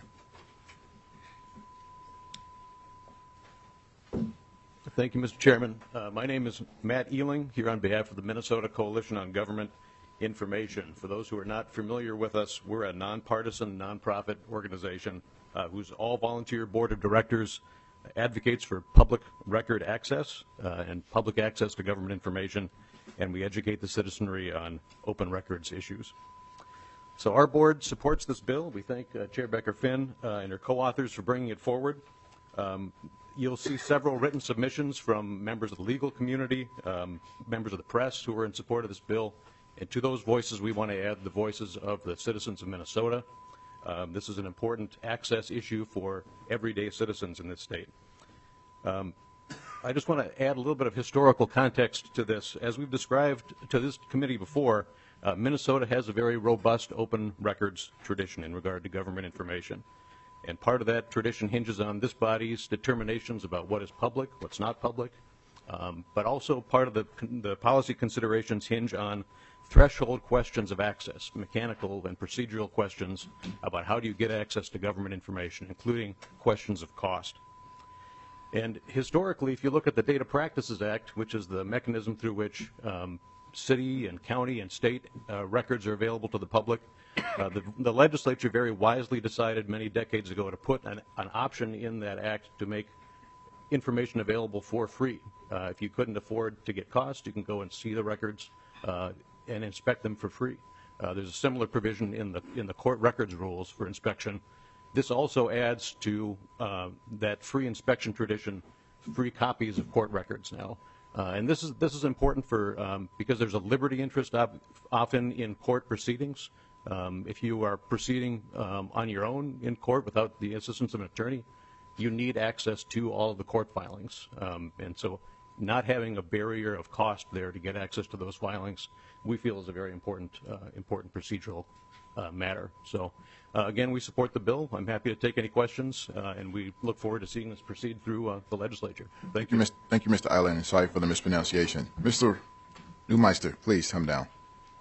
[SPEAKER 13] Thank you, Mr. Chairman. My name is Matt Eiling, here on behalf of the Minnesota Coalition on Government information. For those who are not familiar with us, we're a nonpartisan, nonprofit organization whose all-volunteer board of directors advocates for public record access and public access to government information, and we educate the citizenry on open records issues. So our board supports this bill. We thank Chair Becker-Finn and her co-authors for bringing it forward. You'll see several written submissions from members of the legal community, members of the press who are in support of this bill. And to those voices, we want to add the voices of the citizens of Minnesota. This is an important access issue for everyday citizens in this state. I just want to add a little bit of historical context to this. As we've described to this committee before, Minnesota has a very robust open records tradition in regard to government information. And part of that tradition hinges on this body's determinations about what is public, what's not public. But also part of the policy considerations hinge on threshold questions of access, mechanical and procedural questions about how do you get access to government information, including questions of cost. And historically, if you look at the Data Practices Act, which is the mechanism through which city and county and state records are available to the public, the legislature very wisely decided many decades ago to put an option in that act to make information available for free. If you couldn't afford to get cost, you can go and see the records and inspect them for free. There's a similar provision in the court records rules for inspection. This also adds to that free inspection tradition, free copies of court records now. And this is important for because there's a liberty interest often in court proceedings. If you are proceeding on your own in court without the assistance of an attorney, you need access to all of the court filings. And so not having a barrier of cost there to get access to those filings, we feel is a very important procedural matter. So again, we support the bill. I'm happy to take any questions, and we look forward to seeing this proceed through the legislature.
[SPEAKER 1] Thank you, Thank you, Mr. Island, and sorry for the mispronunciation. Mr. Neumeister, please come down.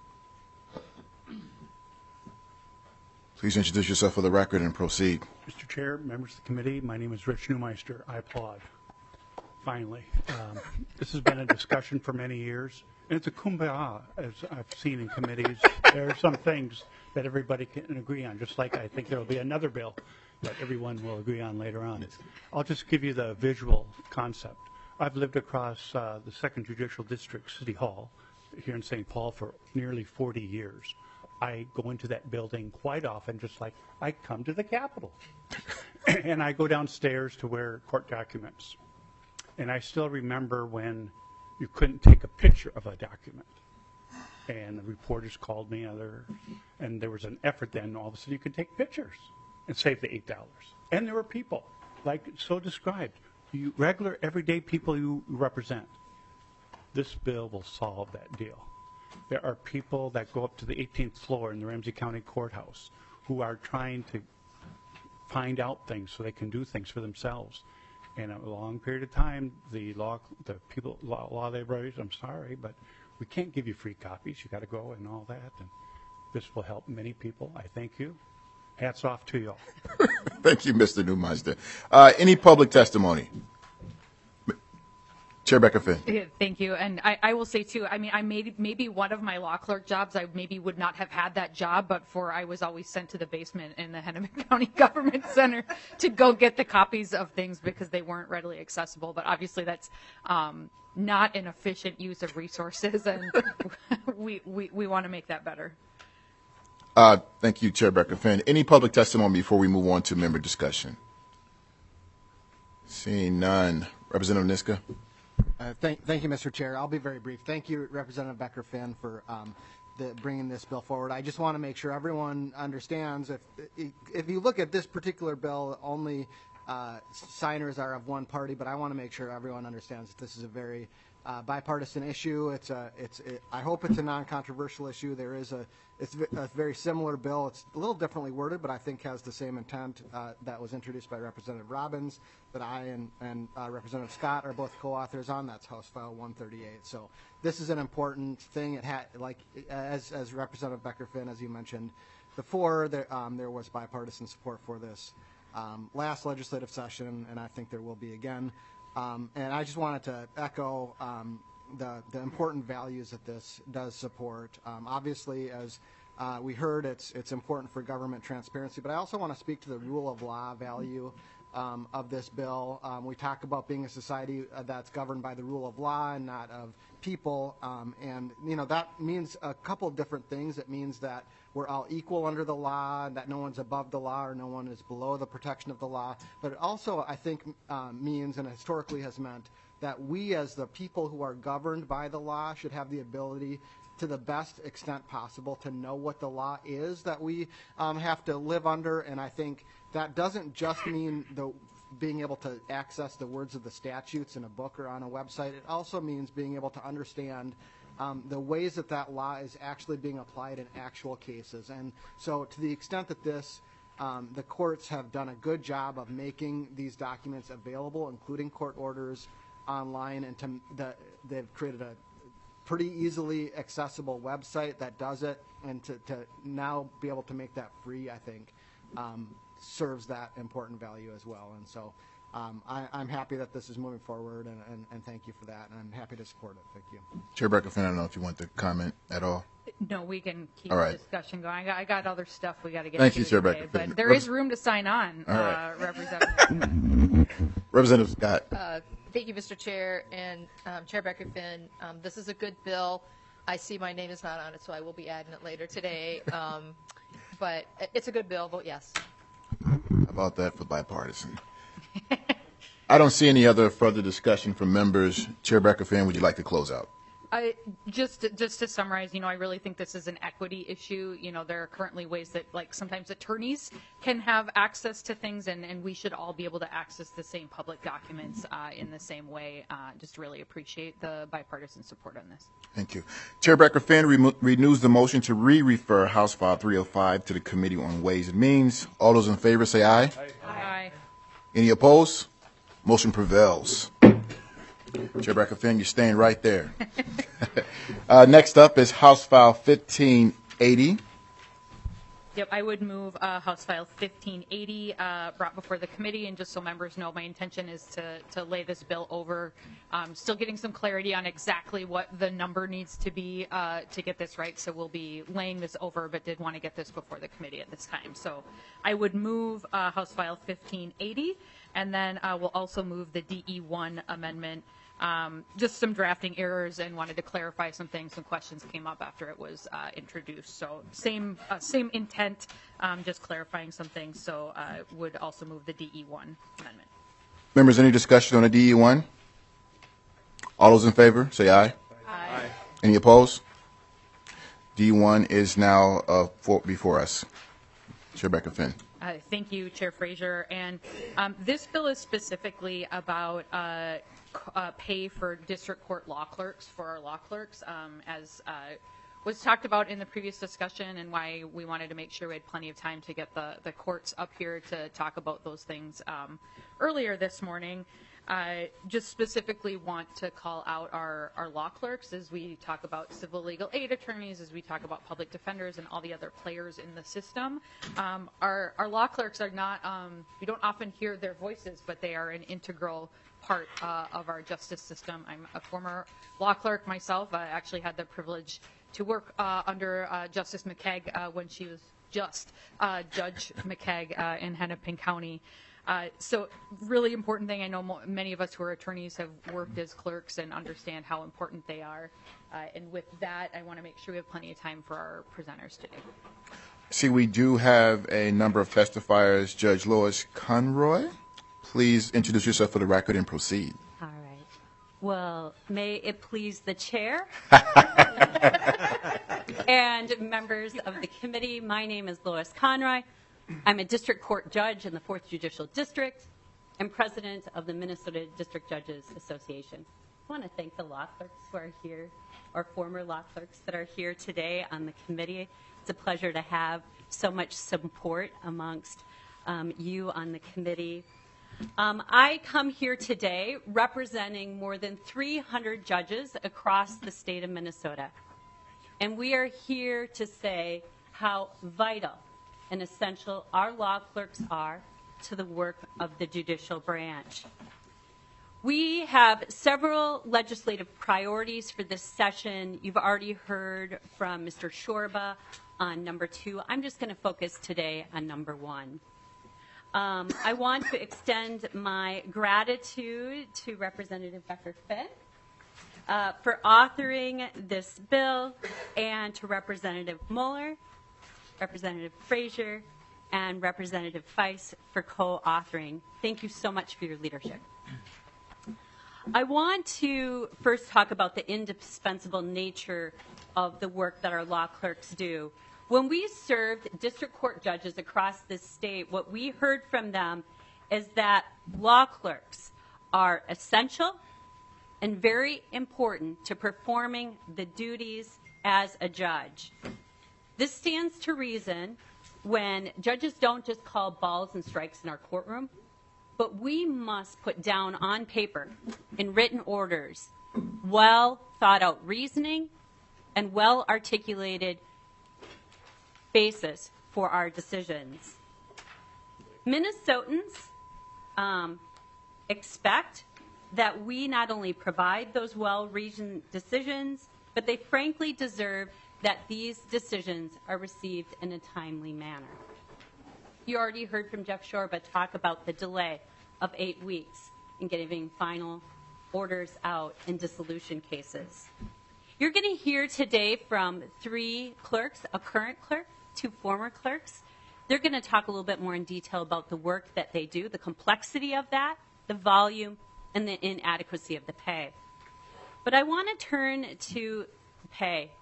[SPEAKER 1] Please introduce yourself for the record and proceed.
[SPEAKER 14] Mr. Chair, members of the committee, my name is Rich Neumeister. I applaud. Finally. This has been a discussion for many years, and it's a kumbaya, as I've seen in committees. There are some things that everybody can agree on, just like I think there will be another bill that everyone will agree on later on. I'll just give you the visual concept. I've lived across the 2nd Judicial District City Hall here in St. Paul for nearly 40 years. I go into that building quite often, just like I come to the Capitol. And I go downstairs to where court documents. And I still remember when you couldn't take a picture of a document. And the reporters called me, and there was an effort then, all of a sudden you could take pictures and save the $8. And there were people, like so described, you regular, everyday people you represent. This bill will solve that deal. There are people that go up to the 18th floor in the Ramsey County Courthouse who are trying to find out things so they can do things for themselves. In a long period of time, the law libraries, I'm sorry, but we can't give you free copies. You got to go and all that. And this will help many people. I thank you. Hats off to you all.
[SPEAKER 1] Thank you, Mr. Neumeister. Any public testimony? Chair Becker-Finn.
[SPEAKER 11] Yeah, thank you. And I will say, too, I mean, I maybe one of my law clerk jobs, I maybe would not have had that job, but I was always sent to the basement in the Hennepin County Government Center to go get the copies of things because they weren't readily accessible. But obviously that's not an efficient use of resources, and we want to make that better.
[SPEAKER 1] Thank you, Chair Becker-Finn. Any public testimony before we move on to member discussion? Seeing none. Representative Niska.
[SPEAKER 10] Thank you, Mr. Chair. I'll be very brief. Thank you, Representative Becker-Finn, for bringing this bill forward. I just want to make sure everyone understands if you look at this particular bill, only signers are of one party, but I want to make sure everyone understands that this is a very bipartisan issue. I hope it's a non-controversial issue. It's a very similar bill. It's a little differently worded, but I think has the same intent that was introduced by Representative Robbins, that I and Representative Scott are both co-authors on. That's House File 138. So this is an important thing. It had, like as Representative Becker-Finn, as you mentioned before, there was bipartisan support for this last legislative session, and I think there will be again. And I just wanted to echo the important values that this does support. Obviously, as we heard, it's important for government transparency, but I also want to speak to the rule of law value of this bill. We talk about being a society that's governed by the rule of law and not of people, and that means a couple of different things. It means that we're all equal under the law, that no one's above the law or no one is below the protection of the law. But it also, I think, means, and historically has meant, that we as the people who are governed by the law should have the ability to the best extent possible to know what the law is that we have to live under. And I think that doesn't just mean being able to access the words of the statutes in a book or on a website. It also means being able to understand the ways that law is actually being applied in actual cases. And so to the extent that the courts have done a good job of making these documents available, including court orders, online, and they've created a pretty easily accessible website that does it, and to now be able to make that free, I think, serves that important value as well. And so I'm happy that this is moving forward, and thank you for that, and I'm happy to support it. Thank you.
[SPEAKER 1] Chair Becker-Finn, I don't know if you want to comment at all.
[SPEAKER 11] No, we can keep
[SPEAKER 1] All
[SPEAKER 11] the
[SPEAKER 1] right.
[SPEAKER 11] discussion going. I got other stuff we got to get
[SPEAKER 1] Thank
[SPEAKER 11] to
[SPEAKER 1] you, Chair
[SPEAKER 11] today,
[SPEAKER 1] Becker-Finn.
[SPEAKER 11] but there is room to sign on,
[SPEAKER 1] All right.
[SPEAKER 11] Representative.
[SPEAKER 1] Representative Scott.
[SPEAKER 5] Thank you, Mr. Chair, and Chair Becker-Finn. This is a good bill. I see my name is not on it, so I will be adding it later today. But it's a good bill. Vote yes.
[SPEAKER 1] How about that for bipartisan? I don't see any other further discussion from members. Chair Becker-Finn, would you like to close out?
[SPEAKER 11] Just to summarize, I really think this is an equity issue. There are currently ways that, like, sometimes attorneys can have access to things, and we should all be able to access the same public documents in the same way. Just really appreciate the bipartisan support on this.
[SPEAKER 1] Thank you. Chair Becker-Finn renews the motion to re-refer House File 305 to the Committee on Ways and Means. All those in favor say aye.
[SPEAKER 11] Aye.
[SPEAKER 1] Any opposed? Motion prevails. Chair Becker-Finn, you're staying right there. Next up is House File 1580.
[SPEAKER 11] Yep, I would move House File 1580 brought before the committee, and just so members know, my intention is to lay this bill over. Still getting some clarity on exactly what the number needs to be to get this right, so we'll be laying this over, but did want to get this before the committee at this time. So I would move House File 1580, and then we'll also move the DE1 amendment. Just some drafting errors, and wanted to clarify some things. Some questions came up after it was introduced. So same intent, just clarifying some things. So would also move the DE1 amendment.
[SPEAKER 1] Members, any discussion on the DE1? All those in favor, say aye.
[SPEAKER 11] Aye.
[SPEAKER 1] Any opposed? DE1 is now before us. Chair Becker-Finn.
[SPEAKER 11] Thank you, Chair Frazier. And this bill is specifically about pay for district court law clerks for our law clerks, as was talked about in the previous discussion, and why we wanted to make sure we had plenty of time to get the courts up here to talk about those things earlier this morning. Just specifically want to call out our law clerks as we talk about civil legal aid attorneys, as we talk about public defenders and all the other players in the system. Our law clerks are not, we don't often hear their voices, but they are an integral part of our justice system. I'm a former law clerk myself. I actually had the privilege to work under Justice McKeag when she was just Judge McKeag in Hennepin County. So really important thing. I know many of us who are attorneys have worked as clerks and understand how important they are. And with that, I want to make sure we have plenty of time for our presenters today.
[SPEAKER 1] See, we do have a number of testifiers. Judge Lois Conroy, please introduce yourself for the record and proceed.
[SPEAKER 15] All right. Well, may it please the chair and members of the committee, my name is Lois Conroy. I'm a district court judge in the 4th Judicial District and president of the Minnesota District Judges Association. I want to thank the law clerks who are here, or former law clerks that are here today on the committee. It's a pleasure to have so much support amongst you on the committee. I come here today representing more than 300 judges across the state of Minnesota. And we are here to say how vital and essential our law clerks are to the work of the judicial branch. We have several legislative priorities for this session. You've already heard from Mr. Shorba on number 2. I'm just going to focus today on number 1. I want to extend my gratitude to Representative Becker Finn for authoring this bill, and to Representative Mueller, Representative Frazier, and Representative Feist for co-authoring. Thank you so much for your leadership. I want to first talk about the indispensable nature of the work that our law clerks do. When we served district court judges across this state, what we heard from them is that law clerks are essential and very important to performing the duties as a judge. This stands to reason when judges don't just call balls and strikes in our courtroom, but we must put down on paper in written orders well thought out reasoning and well articulated basis for our decisions. Minnesotans expect that we not only provide those well-reasoned decisions, but they frankly deserve that these decisions are received in a timely manner. You already heard from Jeff Shorba talk about the delay of 8 weeks in getting final orders out in dissolution cases. You're going to hear today from 3 clerks, a current clerk, 2 former clerks. They're going to talk a little bit more in detail about the work that they do, the complexity of that, the volume, and the inadequacy of the pay. But I want to turn to pay.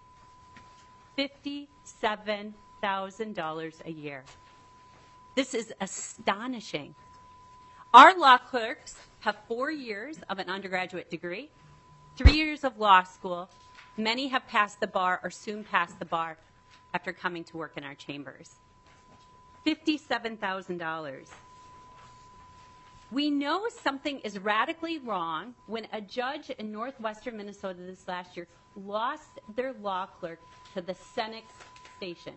[SPEAKER 15] $57,000 a year. This is astonishing. Our law clerks have 4 years of an undergraduate degree, 3 years of law school. Many have passed the bar or soon pass the bar after coming to work in our chambers. $57,000. We know something is radically wrong when a judge in northwestern Minnesota this last year lost their law clerk to the Senex station.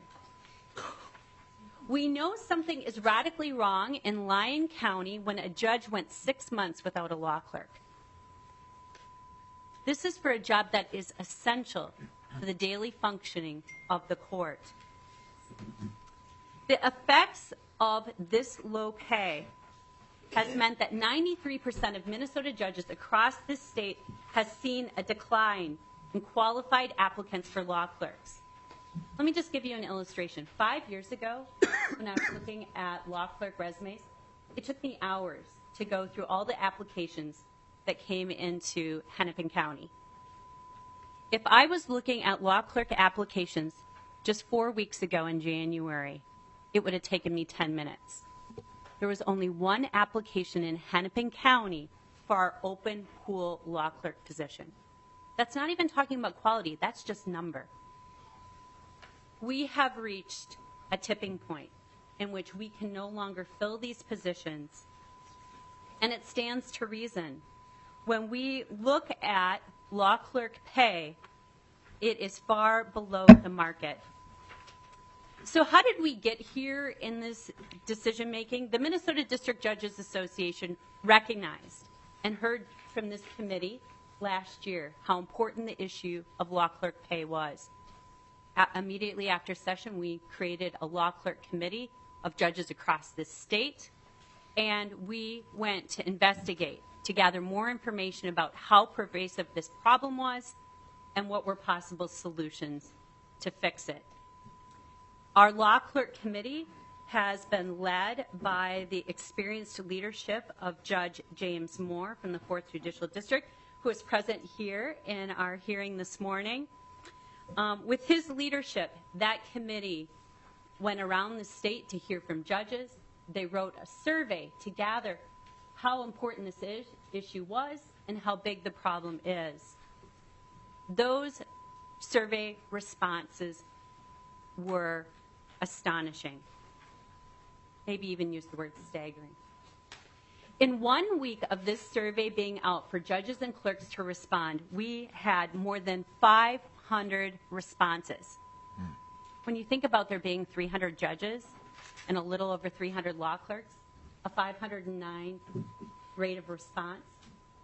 [SPEAKER 15] We know something is radically wrong in Lyon County when a judge went 6 months without a law clerk. This is for a job that is essential to the daily functioning of the court. The effects of this low pay has meant that 93% of Minnesota judges across this state has seen a decline in qualified applicants for law clerks. Let me just give you an illustration. 5 years ago, when I was looking at law clerk resumes, it took me hours to go through all the applications that came into Hennepin County. If I was looking at law clerk applications just 4 weeks ago in January, it would have taken me 10 minutes. There was only 1 application in Hennepin County for our open pool law clerk position. That's not even talking about quality, that's just number. We have reached a tipping point in which we can no longer fill these positions, and it stands to reason. When we look at law clerk pay, it is far below the market. So how did we get here in this decision making? The Minnesota District Judges Association recognized and heard from this committee last year how important the issue of law clerk pay was. Immediately after session, we created a law clerk committee of judges across this state, and we went to investigate, to gather more information about how pervasive this problem was and what were possible solutions to fix it. Our law clerk committee has been led by the experienced leadership of Judge James Moore from the 4th Judicial District, who is present here in our hearing this morning. With his leadership, that committee went around the state to hear from judges. They wrote a survey to gather how important this issue was and how big the problem is. Those survey responses were astonishing. Maybe even use the word staggering. In 1 week of this survey being out for judges and clerks to respond, we had more than 500 responses. When you think about there being 300 judges and a little over 300 law clerks, a 509 rate of response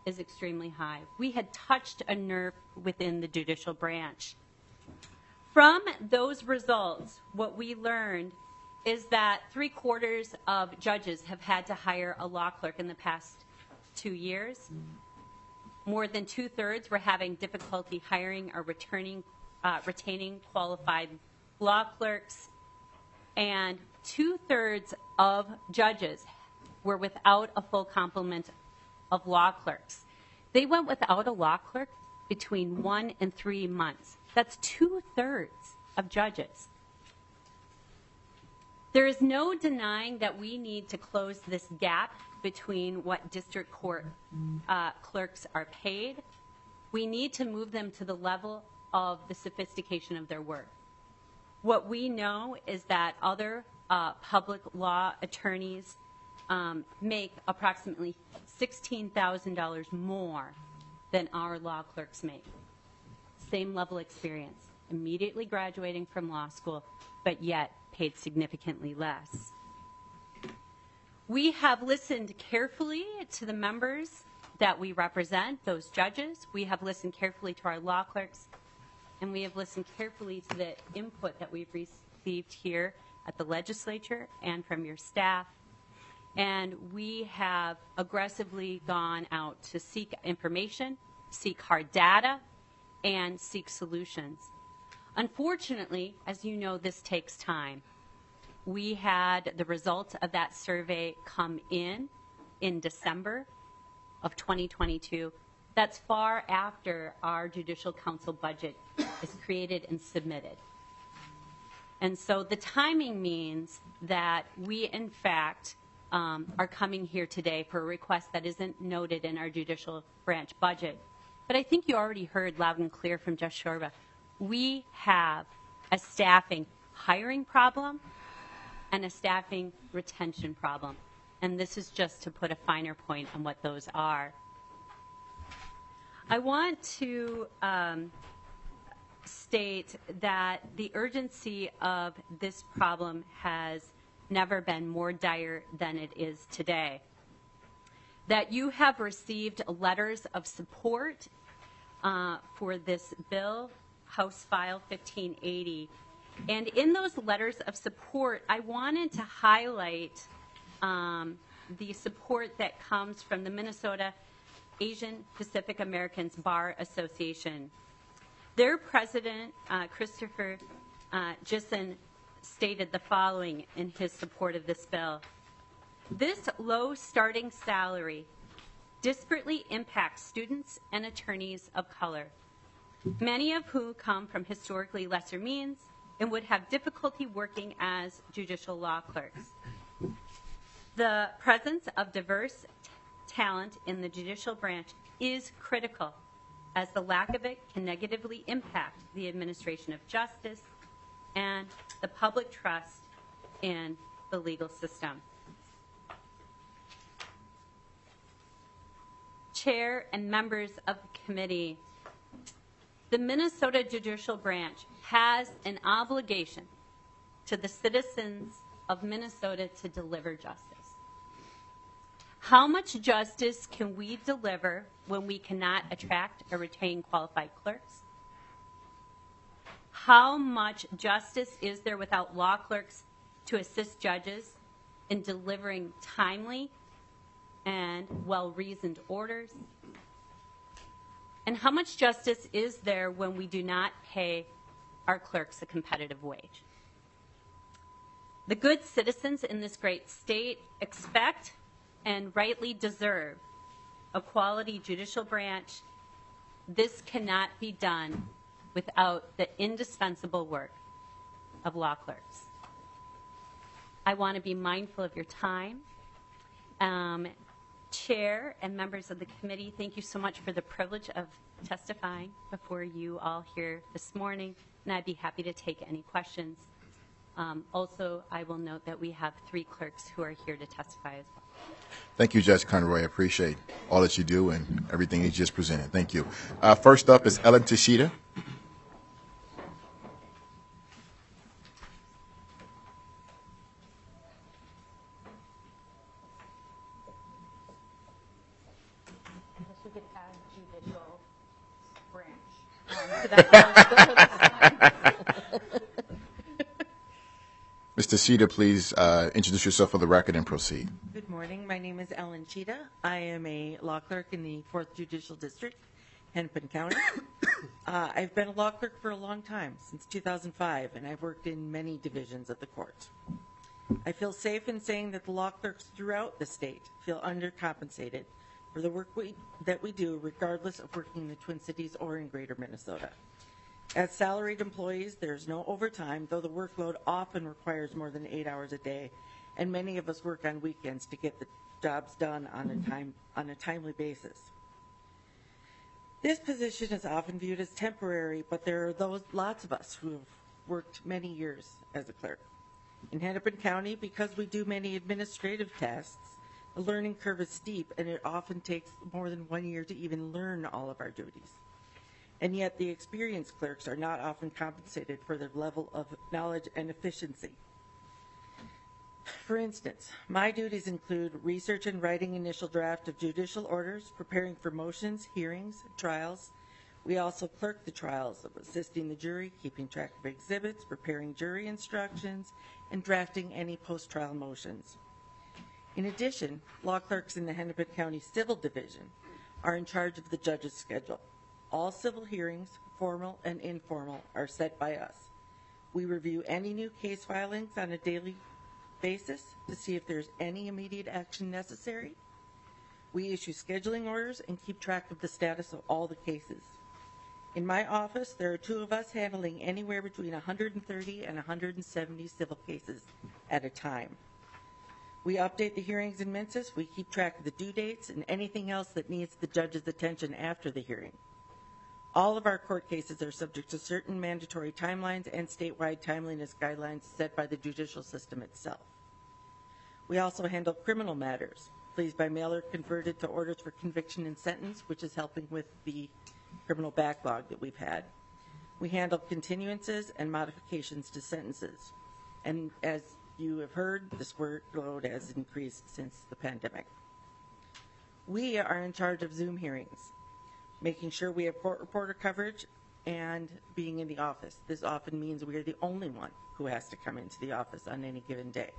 [SPEAKER 15] is extremely high. We had touched a nerve within the judicial branch. From those results, what we learned is that 3/4 of judges have had to hire a law clerk in the past 2 years. More than 2/3 were having difficulty hiring or retaining qualified law clerks. And 2/3 of judges were without a full complement of law clerks. They went without a law clerk between 1 and 3 months. That's 2/3 of judges. There is no denying that we need to close this gap between what district court clerks are paid. We need to move them to the level of the sophistication of their work. What we know is that other public law attorneys make approximately $16,000 more than our law clerks make. Same level experience, immediately graduating from law school, but yet paid significantly less. We have listened carefully to the members that we represent, those judges. We have listened carefully to our law clerks, and we have listened carefully to the input that we've received here at the legislature and from your staff. And we have aggressively gone out to seek information, seek hard data, and seek solutions. Unfortunately, as you know, this takes time. We had the results of that survey come in December of 2022. That's far after our Judicial Council budget is created and submitted. And so the timing means that we, in fact, are coming here today for a request that isn't noted in our judicial branch budget. But I think you already heard loud and clear from Judge Shorba. We have a staffing hiring problem and a staffing retention problem. And this is just to put a finer point on what those are. I want to state that the urgency of this problem has never been more dire than it is today. That you have received letters of support for this bill, House File 1580. And in those letters of support, I wanted to highlight the support that comes from the Minnesota Asian Pacific Americans Bar Association. Their president, Christopher Gissen, stated the following in his support of this bill. This low starting salary disparately impacts students and attorneys of color, many of whom come from historically lesser means and would have difficulty working as judicial law clerks. The presence of diverse talent in the judicial branch is critical, as the lack of it can negatively impact the administration of justice and the public trust in the legal system. Chair and members of the committee, the Minnesota Judicial Branch has an obligation to the citizens of Minnesota to deliver justice. How much justice can we deliver when we cannot attract or retain qualified clerks? How much justice is there without law clerks to assist judges in delivering timely and well-reasoned orders? And how much justice is there when we do not pay our clerks a competitive wage? The good citizens in this great state expect and rightly deserve a quality judicial branch. This cannot be done without the indispensable work of law clerks. I want to be mindful of your time. Chair and members of the committee, thank you so much for the privilege of testifying before you all here this morning, and I'd be happy to take any questions. Also, I will note that we have 3 clerks who are here to testify as well.
[SPEAKER 1] Thank you, Judge Conroy. I appreciate all that you do and everything you just presented. Thank you. First up is Ellen Tashida.
[SPEAKER 16] Good judicial branch. So that's
[SPEAKER 1] Mr. Cheetah, please introduce yourself for the record and proceed.
[SPEAKER 17] Good morning. My name is Ellen Cheetah. I am a law clerk in the 4th Judicial District, Hennepin County. I've been a law clerk for a long time, since 2005, and I've worked in many divisions of the court. I feel safe in saying that the law clerks throughout the state feel undercompensated for the work that we do, regardless of working in the Twin Cities or in Greater Minnesota. As salaried employees, there's no overtime, though the workload often requires more than 8 hours a day, and many of us work on weekends to get the jobs done on a timely basis. This position is often viewed as temporary, but there are lots of us who have worked many years as a clerk. In Hennepin County, because we do many administrative tasks, the learning curve is steep, and it often takes more than 1 year to even learn all of our duties. And yet the experienced clerks are not often compensated for their level of knowledge and efficiency. For instance, my duties include research and writing initial draft of judicial orders, preparing for motions, hearings, trials. We also clerk the trials, of assisting the jury, keeping track of exhibits, preparing jury instructions, and drafting any post-trial motions. In addition, law clerks in the Hennepin County Civil Division are in charge of the judge's schedule. All civil hearings, formal and informal, are set by us. We review any new case filings on a daily basis to see if there's any immediate action necessary. We issue scheduling orders and keep track of the status of all the cases. In my office, there are 2 of us handling anywhere between 130 and 170 civil cases at a time. We update the hearings in Mensis. We keep track of the due dates and anything else that needs the judge's attention after the hearing. All of our court cases are subject to certain mandatory timelines and statewide timeliness guidelines set by the judicial system itself. We also handle criminal matters. Pleas by mail are converted to orders for conviction and sentence, which is helping with the criminal backlog that we've had. We handle continuances and modifications to sentences. And as you have heard, this workload has increased since the pandemic. We are in charge of Zoom hearings, making sure we have court reporter coverage and being in the office. This often means we are the only one who has to come into the office on any given day.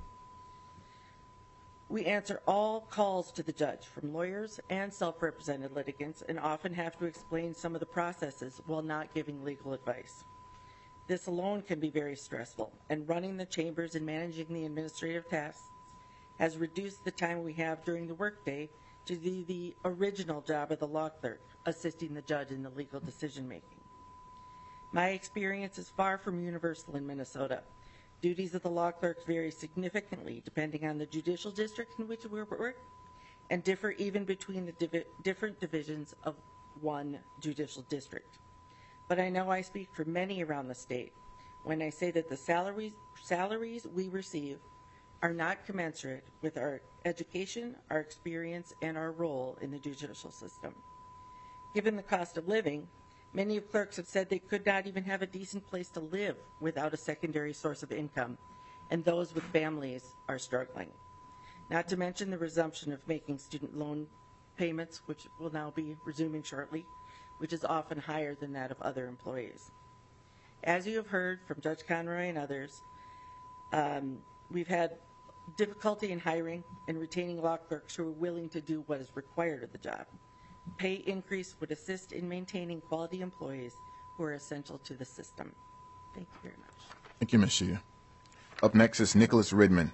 [SPEAKER 17] We answer all calls to the judge from lawyers and self-represented litigants and often have to explain some of the processes while not giving legal advice. This alone can be very stressful, and running the chambers and managing the administrative tasks has reduced the time we have during the workday to do the original job of the law clerk, assisting the judge in the legal decision making. My experience is far from universal in Minnesota. Duties of the law clerk vary significantly depending on the judicial district in which we work and differ even between the different divisions of one judicial district. But I know I speak for many around the state when I say that the salaries we receive are not commensurate with our education, our experience, and our role in the judicial system. Given the cost of living, many of clerks have said they could not even have a decent place to live without a secondary source of income, and those with families are struggling. Not to mention the resumption of making student loan payments, which will now be resuming shortly, which is often higher than that of other employees. As you have heard from Judge Conroy and others, we've had difficulty in hiring and retaining law clerks who are willing to do what is required of the job. Pay increase would assist in maintaining quality employees who are essential to the system. Thank you very much.
[SPEAKER 1] Thank you, Ms. Shea. Up next is Nicholas Ridman.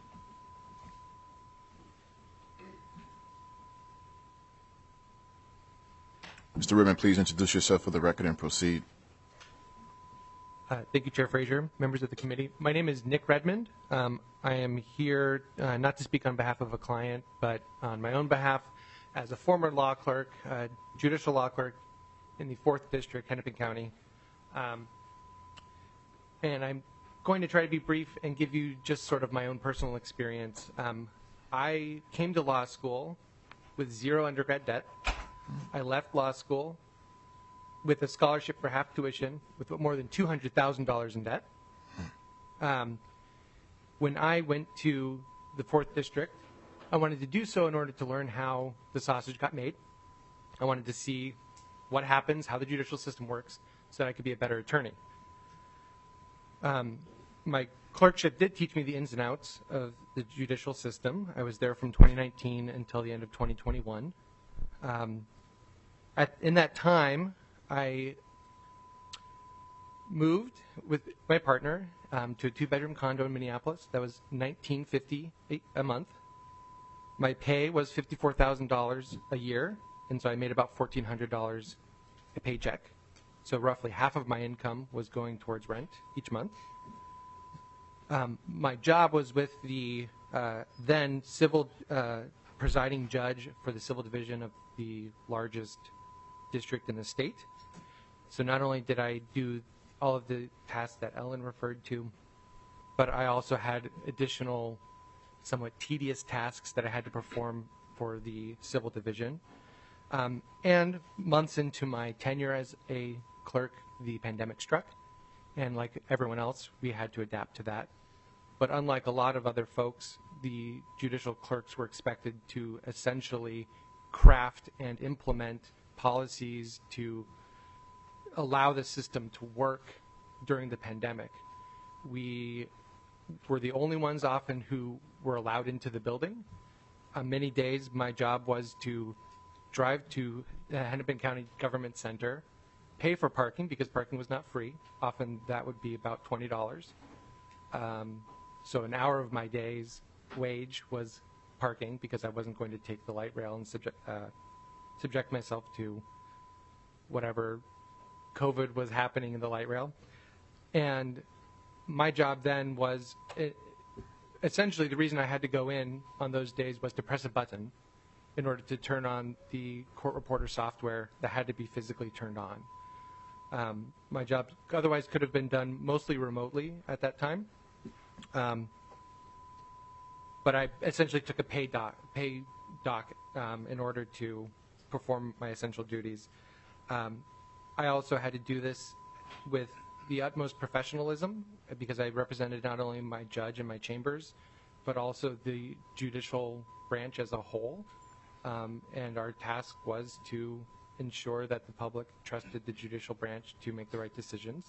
[SPEAKER 1] Mr. Ridman, please introduce yourself for the record and proceed.
[SPEAKER 18] Thank you, Chair Frazier, members of the committee. My name is Nick Redmond. I am here not to speak on behalf of a client, but on my own behalf as a former law clerk, judicial law clerk in the 4th District, Hennepin County. And I'm going to try to be brief and give you just sort of my own personal experience. I came to law school with 0 undergrad debt. I left law school with a scholarship for half tuition with more than $200,000 in debt. When I went to the 4th District, I wanted to do so in order to learn how the sausage got made. I wanted to see what happens, how the judicial system works, so that I could be a better attorney. My clerkship did teach me the ins and outs of the judicial system. I was there from 2019 until the end of 2021. In that time, I moved with my partner to a 2-bedroom condo in Minneapolis. That was $19.50 a month. My pay was $54,000 a year, and so I made about $1,400 a paycheck. So roughly half of my income was going towards rent each month. My job was with the then civil presiding judge for the civil division of the largest district in the state. So not only did I do all of the tasks that Ellen referred to, but I also had additional somewhat tedious tasks that I had to perform for the civil division. And months into my tenure as a clerk, the pandemic struck. And like everyone else, we had to adapt to that. But unlike a lot of other folks, the judicial clerks were expected to essentially craft and implement policies to allow the system to work during the pandemic. We were the only ones often who were allowed into the building. On many days, my job was to drive to the Hennepin County Government Center, pay for parking because parking was not free. Often that would be about $20. So an hour of my day's wage was parking because I wasn't going to take the light rail and subject myself to whatever COVID was happening in the light rail. And my job then was essentially the reason I had to go in on those days was to press a button in order to turn on the court reporter software that had to be physically turned on. My job otherwise could have been done mostly remotely at that time. But I essentially took a pay doc in order to perform my essential duties. I also had to do this with the utmost professionalism because I represented not only my judge and my chambers, but also the judicial branch as a whole. And our task was to ensure that the public trusted the judicial branch to make the right decisions.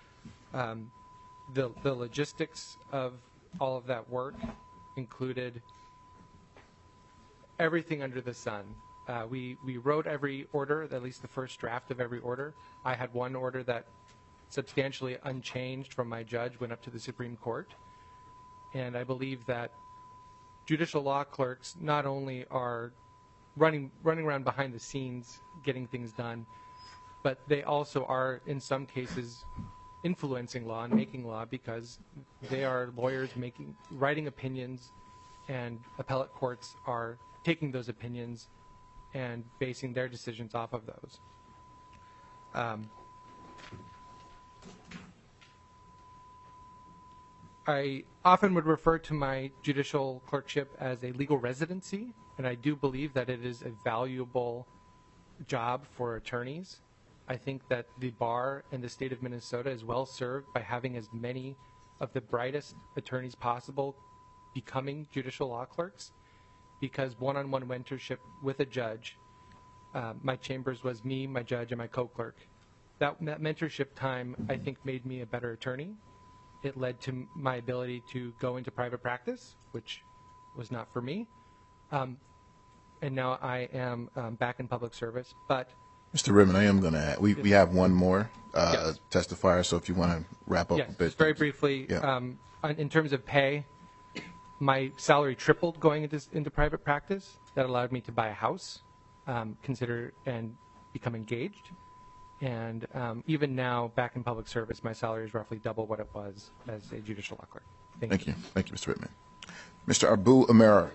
[SPEAKER 18] The logistics of all of that work included everything under the sun. We wrote every order, at least the first draft of every order. I had one order that substantially unchanged from my judge went up to the Supreme Court. And I believe that judicial law clerks not only are running around behind the scenes getting things done, but they also are in some cases influencing law and making law because they are lawyers writing opinions, and appellate courts are taking those opinions and basing their decisions off of those. I often would refer to my judicial clerkship as a legal residency, and I do believe that it is a valuable job for attorneys. I think that the bar in the state of Minnesota is well served by having as many of the brightest attorneys possible becoming judicial law clerks, because one-on-one mentorship with a judge, my chambers was me, my judge, and my co-clerk. That mentorship time, I think, made me a better attorney. It led to my ability to go into private practice, which was not for me. And now I am back in public service. But
[SPEAKER 1] Mr. Ribbon, I am going to add, we have one more
[SPEAKER 18] Yes.
[SPEAKER 1] testifier, so if you want to wrap up
[SPEAKER 18] yes,
[SPEAKER 1] a bit.
[SPEAKER 18] just very briefly,
[SPEAKER 1] Yeah.
[SPEAKER 18] In terms of pay, my salary tripled going into private practice. That allowed me to buy a house, consider and become engaged. And even now, back in public service, my salary is roughly double what it was as a judicial law clerk.
[SPEAKER 1] Thank you. Thank you, Mr. Rittman. Mr. Abu Amara.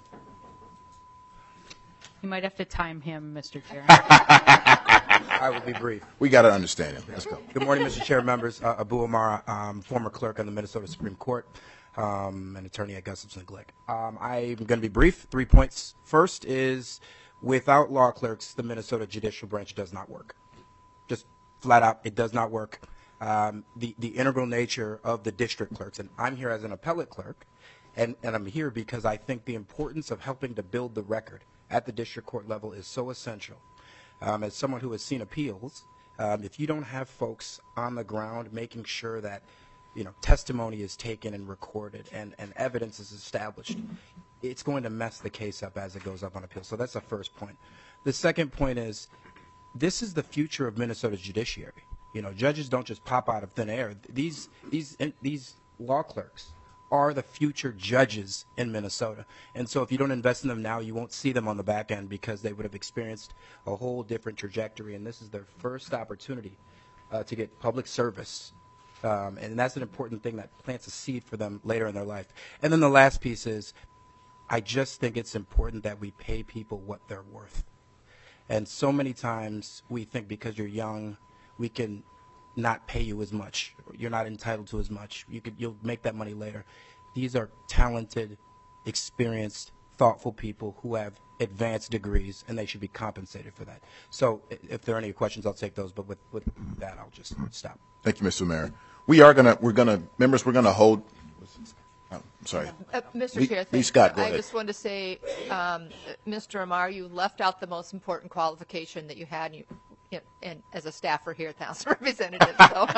[SPEAKER 11] You might have to time him, Mr. Chair.
[SPEAKER 19] I will be brief.
[SPEAKER 1] We got to understand him. Let's go.
[SPEAKER 19] Good morning, Mr. Chair, members. Abu Amara, former clerk on the Minnesota Supreme Court, an attorney at Gustafson Glick. I'm going to be brief. 3 points. First is, without law clerks, the Minnesota judicial branch does not work. Just flat out, it does not work. The integral nature of the district clerks, and I'm here as an appellate clerk, and I'm here because I think the importance of helping to build the record at the district court level is so essential. As someone who has seen appeals, if you don't have folks on the ground making sure that testimony is taken and recorded and evidence is established, it's going to mess the case up as it goes up on appeal. So that's the first point. The second point is, this is the future of Minnesota's judiciary. Judges don't just pop out of thin air. These law clerks are the future judges in Minnesota. And so if you don't invest in them now, you won't see them on the back end, because they would have experienced a whole different trajectory. And this is their first opportunity to get public service. And that's an important thing that plants a seed for them later in their life. And then the last piece is, I just think it's important that we pay people what they're worth. And so many times we think because you're young, we can not pay you as much. You're not entitled to as much. You'll make that money later. These are talented, experienced, thoughtful people who have advanced degrees, and they should be compensated for that. So if there are any questions, I'll take those. But with that, I'll just stop.
[SPEAKER 1] Thank you, Mr. Mayor. We're gonna hold. I'm sorry.
[SPEAKER 5] Mr. Chair,
[SPEAKER 1] Lee Scott, go
[SPEAKER 5] I
[SPEAKER 1] ahead.
[SPEAKER 5] just wanted to say, Mr. Amar, you left out the most important qualification that you had, and as a staffer here at the House of Representatives. So.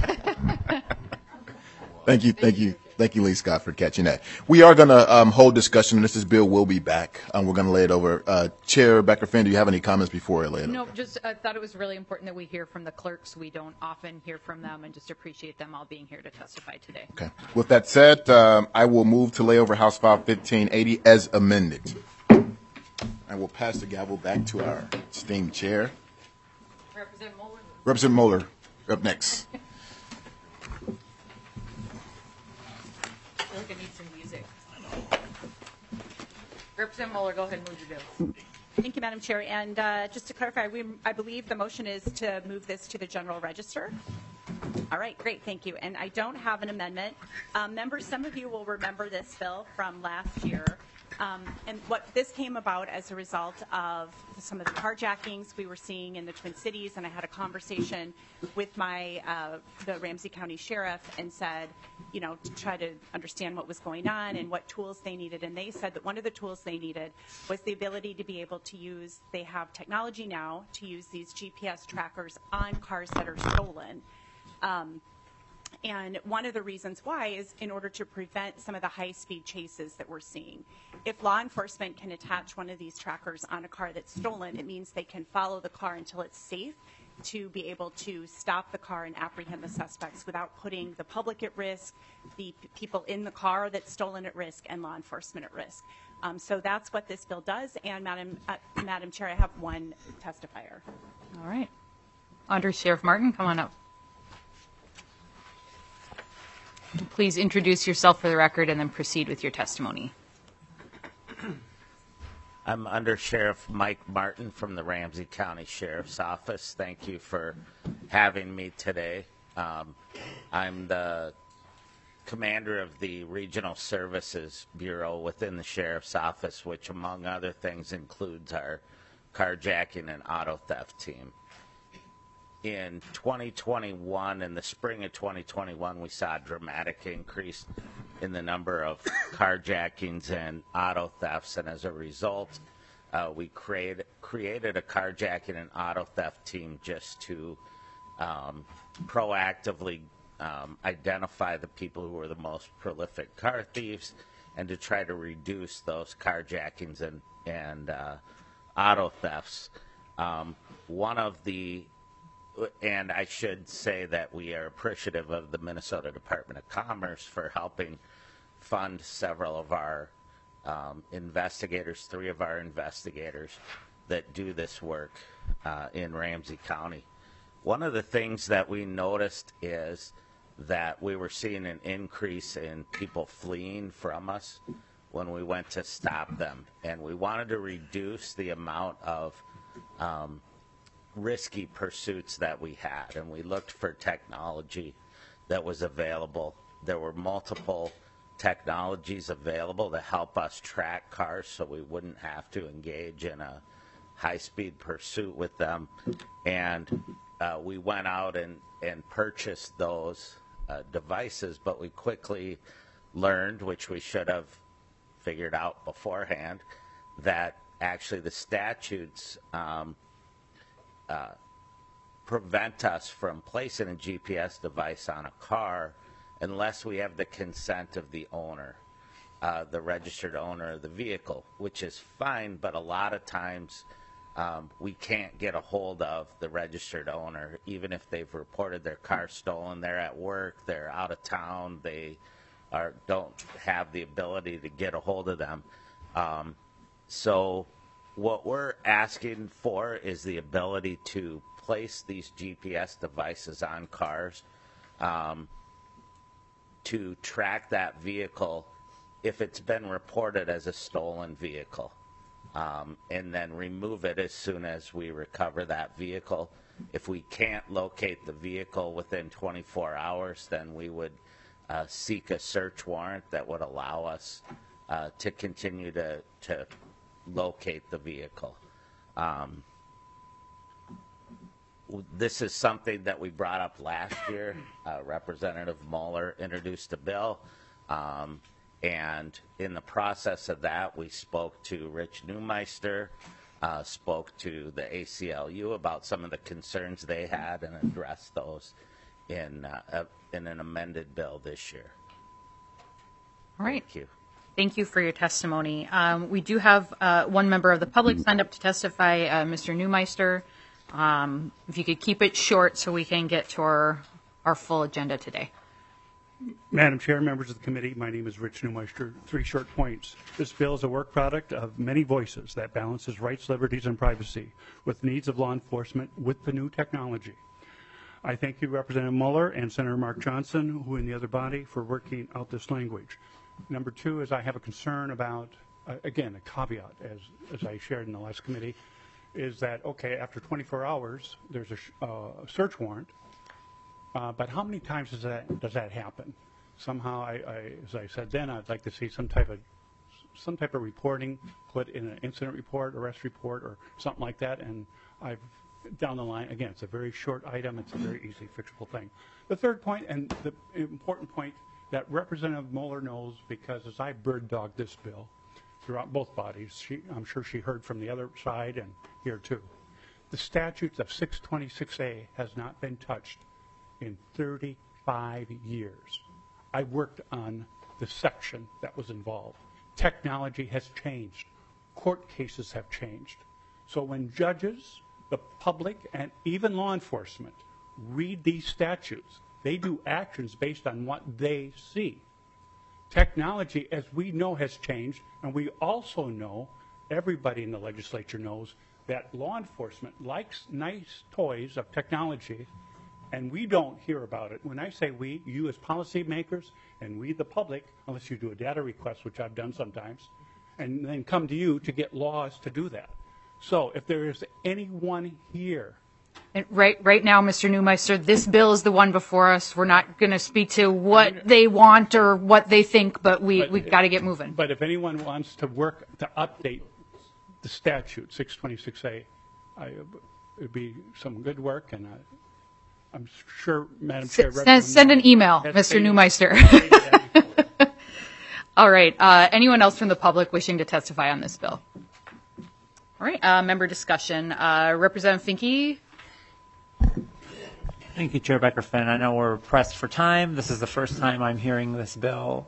[SPEAKER 1] Thank you, Lee Scott, for catching that. We are going to hold discussion, and this bill will be back. We're going to lay it over. Chair Becker-Finn, do you have any comments before I lay it over?
[SPEAKER 11] No, just I thought it was really important that we hear from the clerks. We don't often hear from them, and just appreciate them all being here to testify today.
[SPEAKER 1] Okay. With that said, I will move to lay over House File 1580 as amended. I will pass the gavel back to our esteemed chair. Representative Moeller, up next.
[SPEAKER 11] I feel like I need some music. Representative Mueller, go ahead and move your bill.
[SPEAKER 2] Thank you, Madam Chair. And just to clarify, I believe the motion is to move this to the General Register. All right, great, thank you. And I don't have an amendment. Members, some of you will remember this bill from last year. And what this came about as a result of some of the carjackings we were seeing in the Twin Cities, and I had a conversation with the Ramsey County Sheriff and said, to try to understand what was going on and what tools they needed. And they said that one of the tools they needed was the ability to be able to use, they have technology now to use these GPS trackers on cars that are stolen. And one of the reasons why is in order to prevent some of the high-speed chases that we're seeing. If law enforcement can attach one of these trackers on a car that's stolen, it means they can follow the car until it's safe to be able to stop the car and apprehend the suspects without putting the public at risk, the people in the car that's stolen at risk, and law enforcement at risk. So that's what this bill does. And Madam Chair, I have one testifier.
[SPEAKER 11] All right. Under Sheriff Martin, come on up. Please introduce yourself for the record and then proceed with your testimony.
[SPEAKER 20] I'm Under Sheriff Mike Martin from the Ramsey County Sheriff's Office. Thank you for having me today. I'm the commander of the Regional Services Bureau within the Sheriff's Office, which among other things includes our carjacking and auto theft team. In 2021, in the spring of 2021, we saw a dramatic increase in the number of carjackings and auto thefts, and as a result, we created a carjacking and auto theft team just to proactively identify the people who were the most prolific car thieves and to try to reduce those carjackings and auto thefts. And I should say that we are appreciative of the Minnesota Department of Commerce for helping fund several of our investigators, 3 of our investigators that do this work in Ramsey County. One of the things that we noticed is that we were seeing an increase in people fleeing from us when we went to stop them. And we wanted to reduce the amount of risky pursuits that we had, and we looked for technology that was available. There were multiple technologies available to help us track cars so we wouldn't have to engage in a high-speed pursuit with them. And we went out and purchased those devices, but we quickly learned, which we should have figured out beforehand, that actually the statutes prevent us from placing a GPS device on a car unless we have the consent of the owner, the registered owner of the vehicle, which is fine, but a lot of times we can't get a hold of the registered owner, even if they've reported their car stolen. They're at work, they're out of town, they don't have the ability to get a hold of them. So what we're asking for is the ability to place these GPS devices on cars to track that vehicle if it's been reported as a stolen vehicle, and then remove it as soon as we recover that vehicle. If we can't locate the vehicle within 24 hours, then we would seek a search warrant that would allow us to continue to locate the vehicle. This is something that we brought up last year. Representative Mueller introduced a bill, and in the process of that, we spoke to Rich Neumeister, spoke to the ACLU about some of the concerns they had, and addressed those in an amended bill this year.
[SPEAKER 11] All right.
[SPEAKER 20] Thank you.
[SPEAKER 11] Thank you for your testimony. We do have one member of the public signed up to testify, Mr. Neumeister. If you could keep it short so we can get to our full agenda today.
[SPEAKER 14] Madam Chair, members of the committee, my name is Rich Neumeister. 3 short points. This bill is a work product of many voices that balances rights, liberties, and privacy with needs of law enforcement with the new technology. I thank you, Representative Mueller and Senator Mark Johnson, who in the other body, for working out this language. Number 2 is I have a concern about, again, a caveat, as I shared in the last committee, is that, okay, after 24 hours, there's a search warrant, but how many times does that happen? Somehow, as I said then, I'd like to see some type of reporting put in an incident report, arrest report, or something like that, and I've down the line, again, it's a very short item, it's a very easily fixable thing. The third point, and the important point that Representative Mueller knows, because as I bird dogged this bill throughout both bodies, I'm sure she heard from the other side and here too. The statutes of 626A has not been touched in 35 years. I worked on the section that was involved. Technology has changed. Court cases have changed. So when judges, the public, and even law enforcement read these statutes, they do actions based on what they see. Technology, as we know, has changed, and we also know, everybody in the legislature knows, that law enforcement likes nice toys of technology, and we don't hear about it. When I say we, you as policymakers, and we the public, unless you do a data request, which I've done sometimes, and then come to you to get laws to do that. So if there is anyone here.
[SPEAKER 11] And right now, Mr. Neumeister, this bill is the one before us. We're not going to speak to what they want or what they think, but we've got to get moving.
[SPEAKER 14] But if anyone wants to work to update the statute, 626A, it would be some good work, and I'm sure, Madam Chair.
[SPEAKER 11] Send an email, Mr. Neumeister. All right. Anyone else from the public wishing to testify on this bill? All right. Member discussion. Representative Finke.
[SPEAKER 4] Thank you, Chair Becker-Finn. I know we're pressed for time. This is the first time I'm hearing this bill.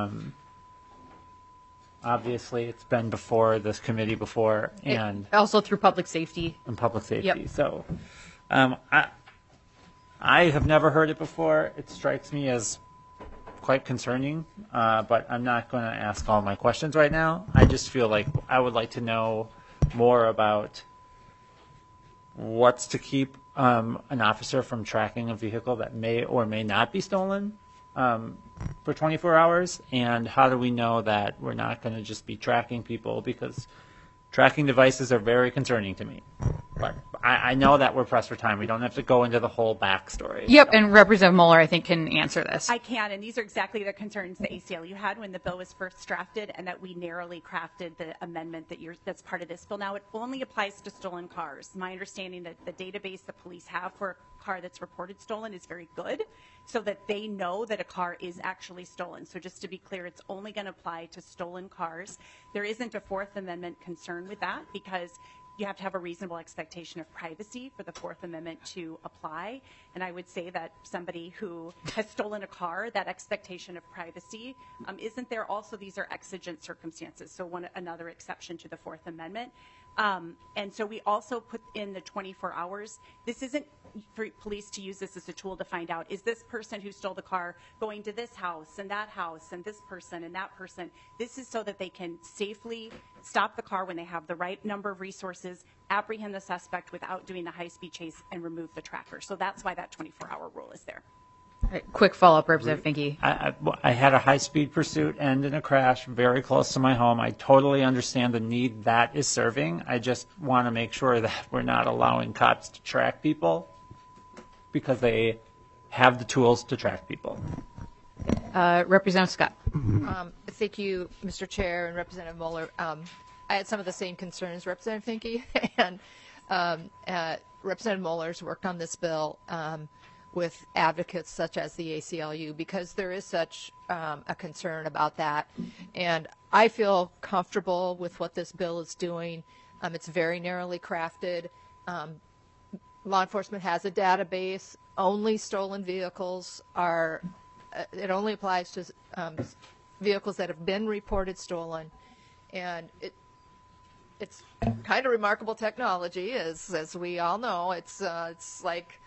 [SPEAKER 4] Obviously, it's been before this committee before, and
[SPEAKER 11] also through public safety.
[SPEAKER 4] And public safety.
[SPEAKER 11] Yep.
[SPEAKER 4] So, I have never heard it before. It strikes me as quite concerning, but I'm not going to ask all my questions right now. I just feel like I would like to know more about what's to keep an officer from tracking a vehicle that may or may not be stolen for 24 hours, and how do we know that we're not going to just be tracking people, because tracking devices are very concerning to me. But I know that we're pressed for time. We don't have to go into the whole backstory.
[SPEAKER 11] Yep, and Representative Mueller, I think, can answer this.
[SPEAKER 2] I can, and these are exactly the concerns the ACLU had when the bill was first drafted, and that we narrowly crafted the amendment that's part of this bill. Now, it only applies to stolen cars. My understanding that the database the police have for a car that's reported stolen is very good, so that they know that a car is actually stolen. So just to be clear, it's only going to apply to stolen cars. There isn't a Fourth Amendment concern with that, because you have to have a reasonable expectation of privacy for the Fourth Amendment to apply. And I would say that somebody who has stolen a car, that expectation of privacy isn't there. Also, these are exigent circumstances, so another exception to the Fourth Amendment. And so we also put in the 24 hours. This isn't for police to use this as a tool to find out, is this person who stole the car going to this house and this person and that person. This is so that they can safely stop the car when they have the right number of resources, apprehend the suspect without doing the high-speed chase, and remove the tracker. So that's why that 24-hour rule is there.
[SPEAKER 21] Quick follow-up, Representative Finke.
[SPEAKER 4] I had a high-speed pursuit end in a crash very close to my home. I totally understand the need that is serving. I just want to make sure that we're not allowing cops to track people because they have the tools to track people.
[SPEAKER 21] Representative Scott.
[SPEAKER 5] Thank you, Mr. Chair and Representative Moeller. I had some of the same concerns, Representative Finke, and Representative Moeller's worked on this bill with advocates such as the ACLU because there is such a concern about that. And I feel comfortable with what this bill is doing. It's very narrowly crafted. Law enforcement has a database. Only stolen vehicles are, it only applies to vehicles that have been reported stolen. And it's kind of remarkable technology, as we all know. It's like,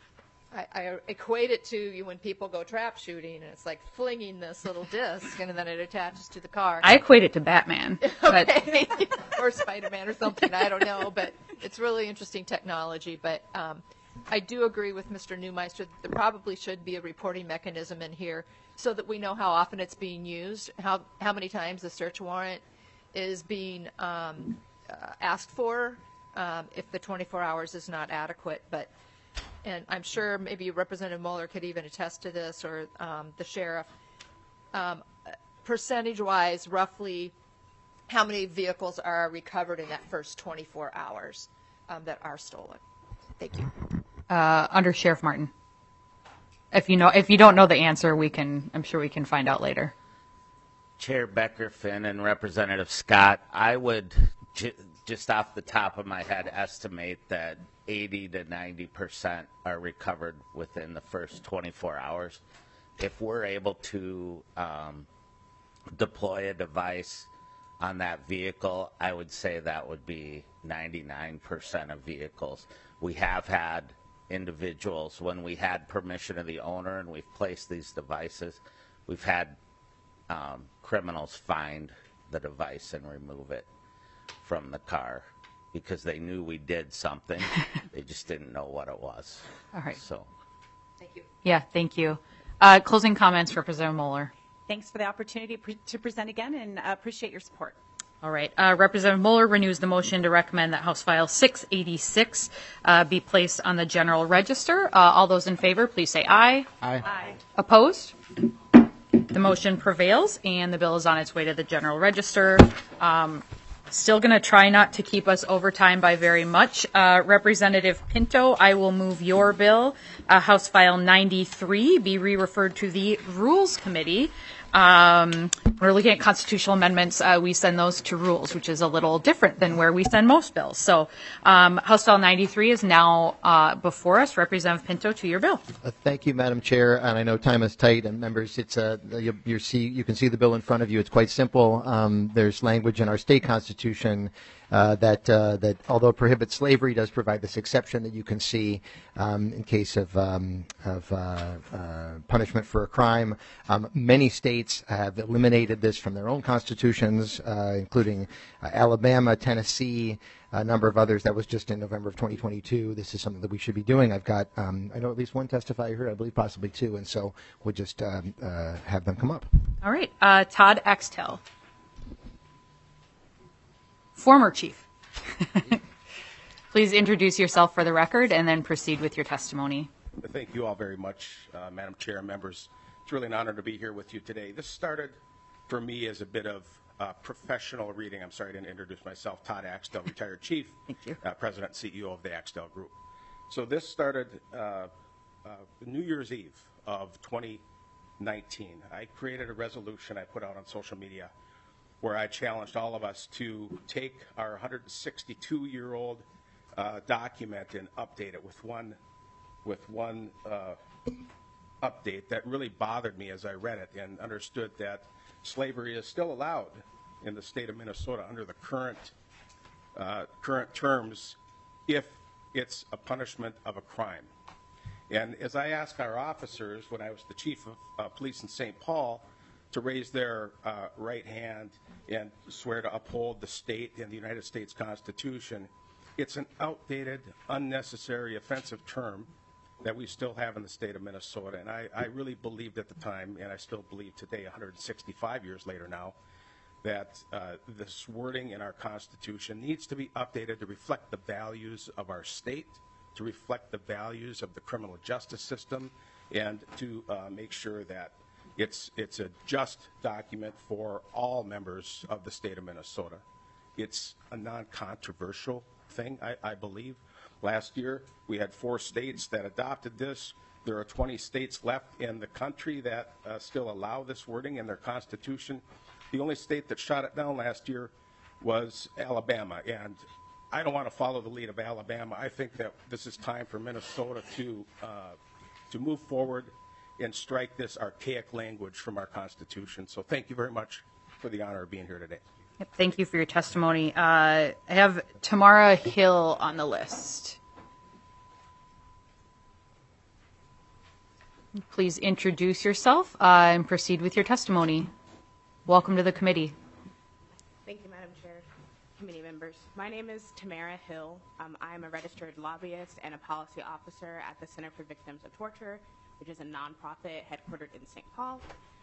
[SPEAKER 5] I equate it to you when people go trap shooting, and it's like flinging this little disc, and then it attaches to the car.
[SPEAKER 21] I equate it to Batman.
[SPEAKER 5] Okay. Or Spider-Man or something, I don't know, but it's really interesting technology. But I do agree with Mr. Neumeister that there probably should be a reporting mechanism in here so that we know how often it's being used, how many times the search warrant is being asked for, if the 24 hours is not adequate. And I'm sure maybe Representative Moeller could even attest to this, or the sheriff. Percentage-wise, roughly, how many vehicles are recovered in that first 24 hours that are stolen? Thank you.
[SPEAKER 21] Under Sheriff Martin. If you don't know the answer, I'm sure we can find out later.
[SPEAKER 20] Chair Becker-Finn and Representative Scott, I would just off the top of my head estimate that 80 to 90% are recovered within the first 24 hours. If we're able to deploy a device on that vehicle, I would say that would be 99% of vehicles. We have had individuals, when we had permission of the owner and we've placed these devices, we've had criminals find the device and remove it from the car because they knew we did something. They just didn't know what it was.
[SPEAKER 21] All right.
[SPEAKER 20] So,
[SPEAKER 5] thank you.
[SPEAKER 21] Yeah, thank you. Closing comments, Representative Moeller.
[SPEAKER 2] Thanks for the opportunity to present again, and appreciate your support.
[SPEAKER 21] All right. Representative Moeller renews the motion to recommend that House File 686 be placed on the General Register. All those in favor, please say aye.
[SPEAKER 10] Aye.
[SPEAKER 2] Aye.
[SPEAKER 21] Opposed? The motion prevails, and the bill is on its way to the General Register. Still going to try not to keep us over time by very much. Representative Pinto, I will move your bill, House File 93, be re-referred to the Rules Committee. We're looking at constitutional amendments. We send those to Rules, which is a little different than where we send most bills. So House File 93 is now before us. Representative Pinto, to your bill.
[SPEAKER 22] Thank you, Madam Chair. And I know time is tight, and members, it's you can see the bill in front of you. It's quite simple. There's language in our state constitution that although it prohibits slavery, does provide this exception that you can see in case of punishment for a crime. Many states have eliminated this from their own constitutions, including Alabama, Tennessee, a number of others. That was just in November of 2022. This is something that we should be doing. I've got, I know at least one testifier here, I believe possibly two, and so we'll just have them come up.
[SPEAKER 21] All right. Todd Axtell. Former chief. Please introduce yourself for the record and then proceed with your testimony.
[SPEAKER 23] Thank you all very much, Madam Chair and members. It's really an honor to be here with you today. This started for me as a bit of professional reading. I'm sorry I didn't introduce myself. Todd Axtell, retired chief,
[SPEAKER 21] Thank you.
[SPEAKER 23] President and CEO of the Axtell Group. So this started New Year's Eve of 2019. I created a resolution I put out on social media where I challenged all of us to take our 162-year-old document and update it with one update that really bothered me as I read it and understood that slavery is still allowed in the state of Minnesota under the current terms if it's a punishment of a crime. And as I asked our officers when I was the chief of police in St. Paul to raise their right hand and swear to uphold the state and the United States Constitution, it's an outdated, unnecessary, offensive term that we still have in the state of Minnesota. And I really believed at the time, and I still believe today, 165 years later now, that this wording in our Constitution needs to be updated to reflect the values of our state, to reflect the values of the criminal justice system, and to make sure that it's a just document for all members of the state of Minnesota. It's a non-controversial thing, I believe. Last year, we had 4 states that adopted this. There are 20 states left in the country that still allow this wording in their Constitution. The only state that shot it down last year was Alabama, and I don't want to follow the lead of Alabama. I think that this is time for Minnesota to move forward and strike this archaic language from our Constitution. So thank you very much for the honor of being here today.
[SPEAKER 21] Thank you for your testimony. I have Tamara Hill on the list. Please introduce yourself and proceed with your testimony. Welcome to the committee.
[SPEAKER 6] Thank you, Madam Chair, committee members. My name is Tamara Hill. I'm a registered lobbyist and a policy officer at the Center for Victims of Torture, which is a nonprofit headquartered in St. Paul.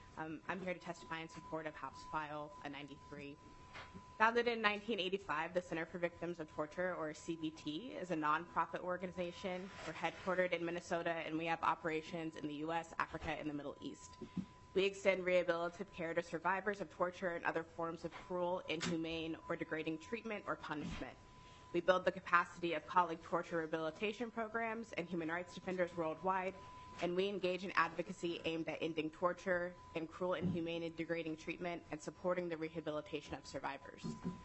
[SPEAKER 6] I'm here to testify in support of House File 93. Founded in 1985, the Center for Victims of Torture, or CVT, is a nonprofit organization. We're headquartered in Minnesota, and we have operations in the U.S., Africa, and the Middle East. We extend rehabilitative care to survivors of torture and other forms of cruel, inhumane, or degrading treatment or punishment. We build the capacity of colleague torture rehabilitation programs and human rights defenders worldwide, and we engage in advocacy aimed at ending torture and cruel, inhumane, and degrading treatment and supporting the rehabilitation of survivors.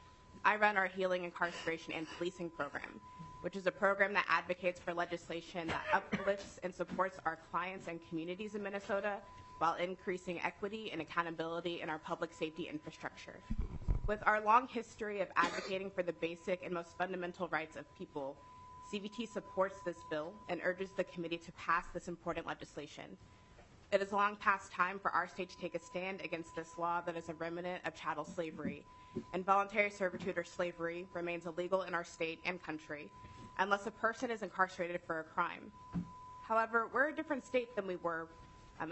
[SPEAKER 6] I run our Healing, Incarceration, and Policing program, which is a program that advocates for legislation that uplifts and supports our clients and communities in Minnesota while increasing equity and accountability in our public safety infrastructure. With our long history of advocating for the basic and most fundamental rights of people, CVT supports this bill and urges the committee to pass this important legislation. It is long past time for our state to take a stand against this law that is a remnant of chattel slavery, and voluntary servitude or slavery remains illegal in our state and country unless a person is incarcerated for a crime. However, we're a different state than we were in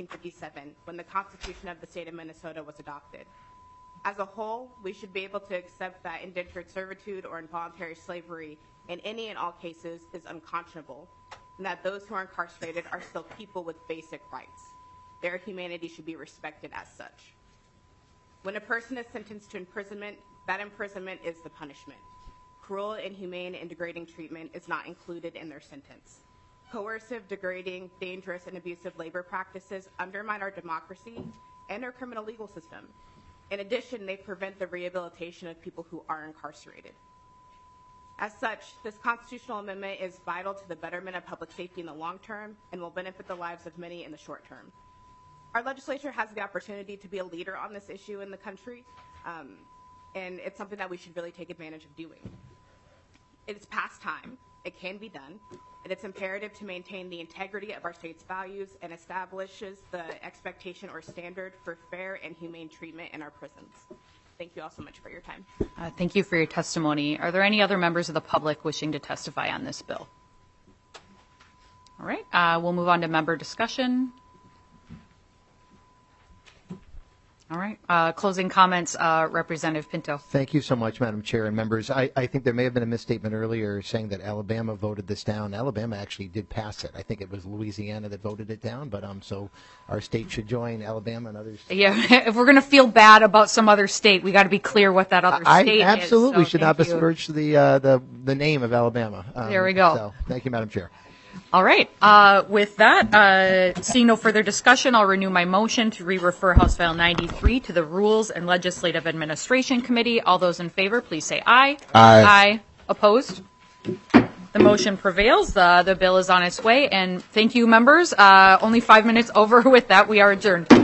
[SPEAKER 6] 1857 when the Constitution of the state of Minnesota was adopted. As a whole, we should be able to accept that indentured servitude or involuntary slavery in any and all cases is unconscionable, and that those who are incarcerated are still people with basic rights. Their humanity should be respected as such. When a person is sentenced to imprisonment, that imprisonment is the punishment. Cruel, inhumane, and degrading treatment is not included in their sentence. Coercive, degrading, dangerous, and abusive labor practices undermine our democracy and our criminal legal system. In addition, they prevent the rehabilitation of people who are incarcerated. As such, this constitutional amendment is vital to the betterment of public safety in the long term and will benefit the lives of many in the short term. Our legislature has the opportunity to be a leader on this issue in the country, and it's something that we should really take advantage of doing. It's past time, it can be done, and it's imperative to maintain the integrity of our state's values and establishes the expectation or standard for fair and humane treatment in our prisons. Thank you all so much for your time.
[SPEAKER 21] Thank you for your testimony. Are there any other members of the public wishing to testify on this bill? All right, we'll move on to member discussion. All right, closing comments, Representative Pinto.
[SPEAKER 22] Thank you so much, Madam Chair and members. I think there may have been a misstatement earlier saying that Alabama voted this down. Alabama actually did pass it. I think it was Louisiana that voted it down, but so our state should join Alabama and others.
[SPEAKER 21] Yeah, if we're going to feel bad about some other state, we got to be clear what that other state is.
[SPEAKER 22] Absolutely
[SPEAKER 21] So
[SPEAKER 22] should not besmirch the name of Alabama.
[SPEAKER 21] There we go.
[SPEAKER 22] So, thank you, Madam Chair.
[SPEAKER 21] All right. With that, seeing no further discussion, I'll renew my motion to re-refer House File 93 to the Rules and Legislative Administration Committee. All those in favor, please say aye.
[SPEAKER 1] Aye.
[SPEAKER 21] Aye. Opposed? The motion prevails. The bill is on its way. And thank you, members. Only 5 minutes over. With that, we are adjourned.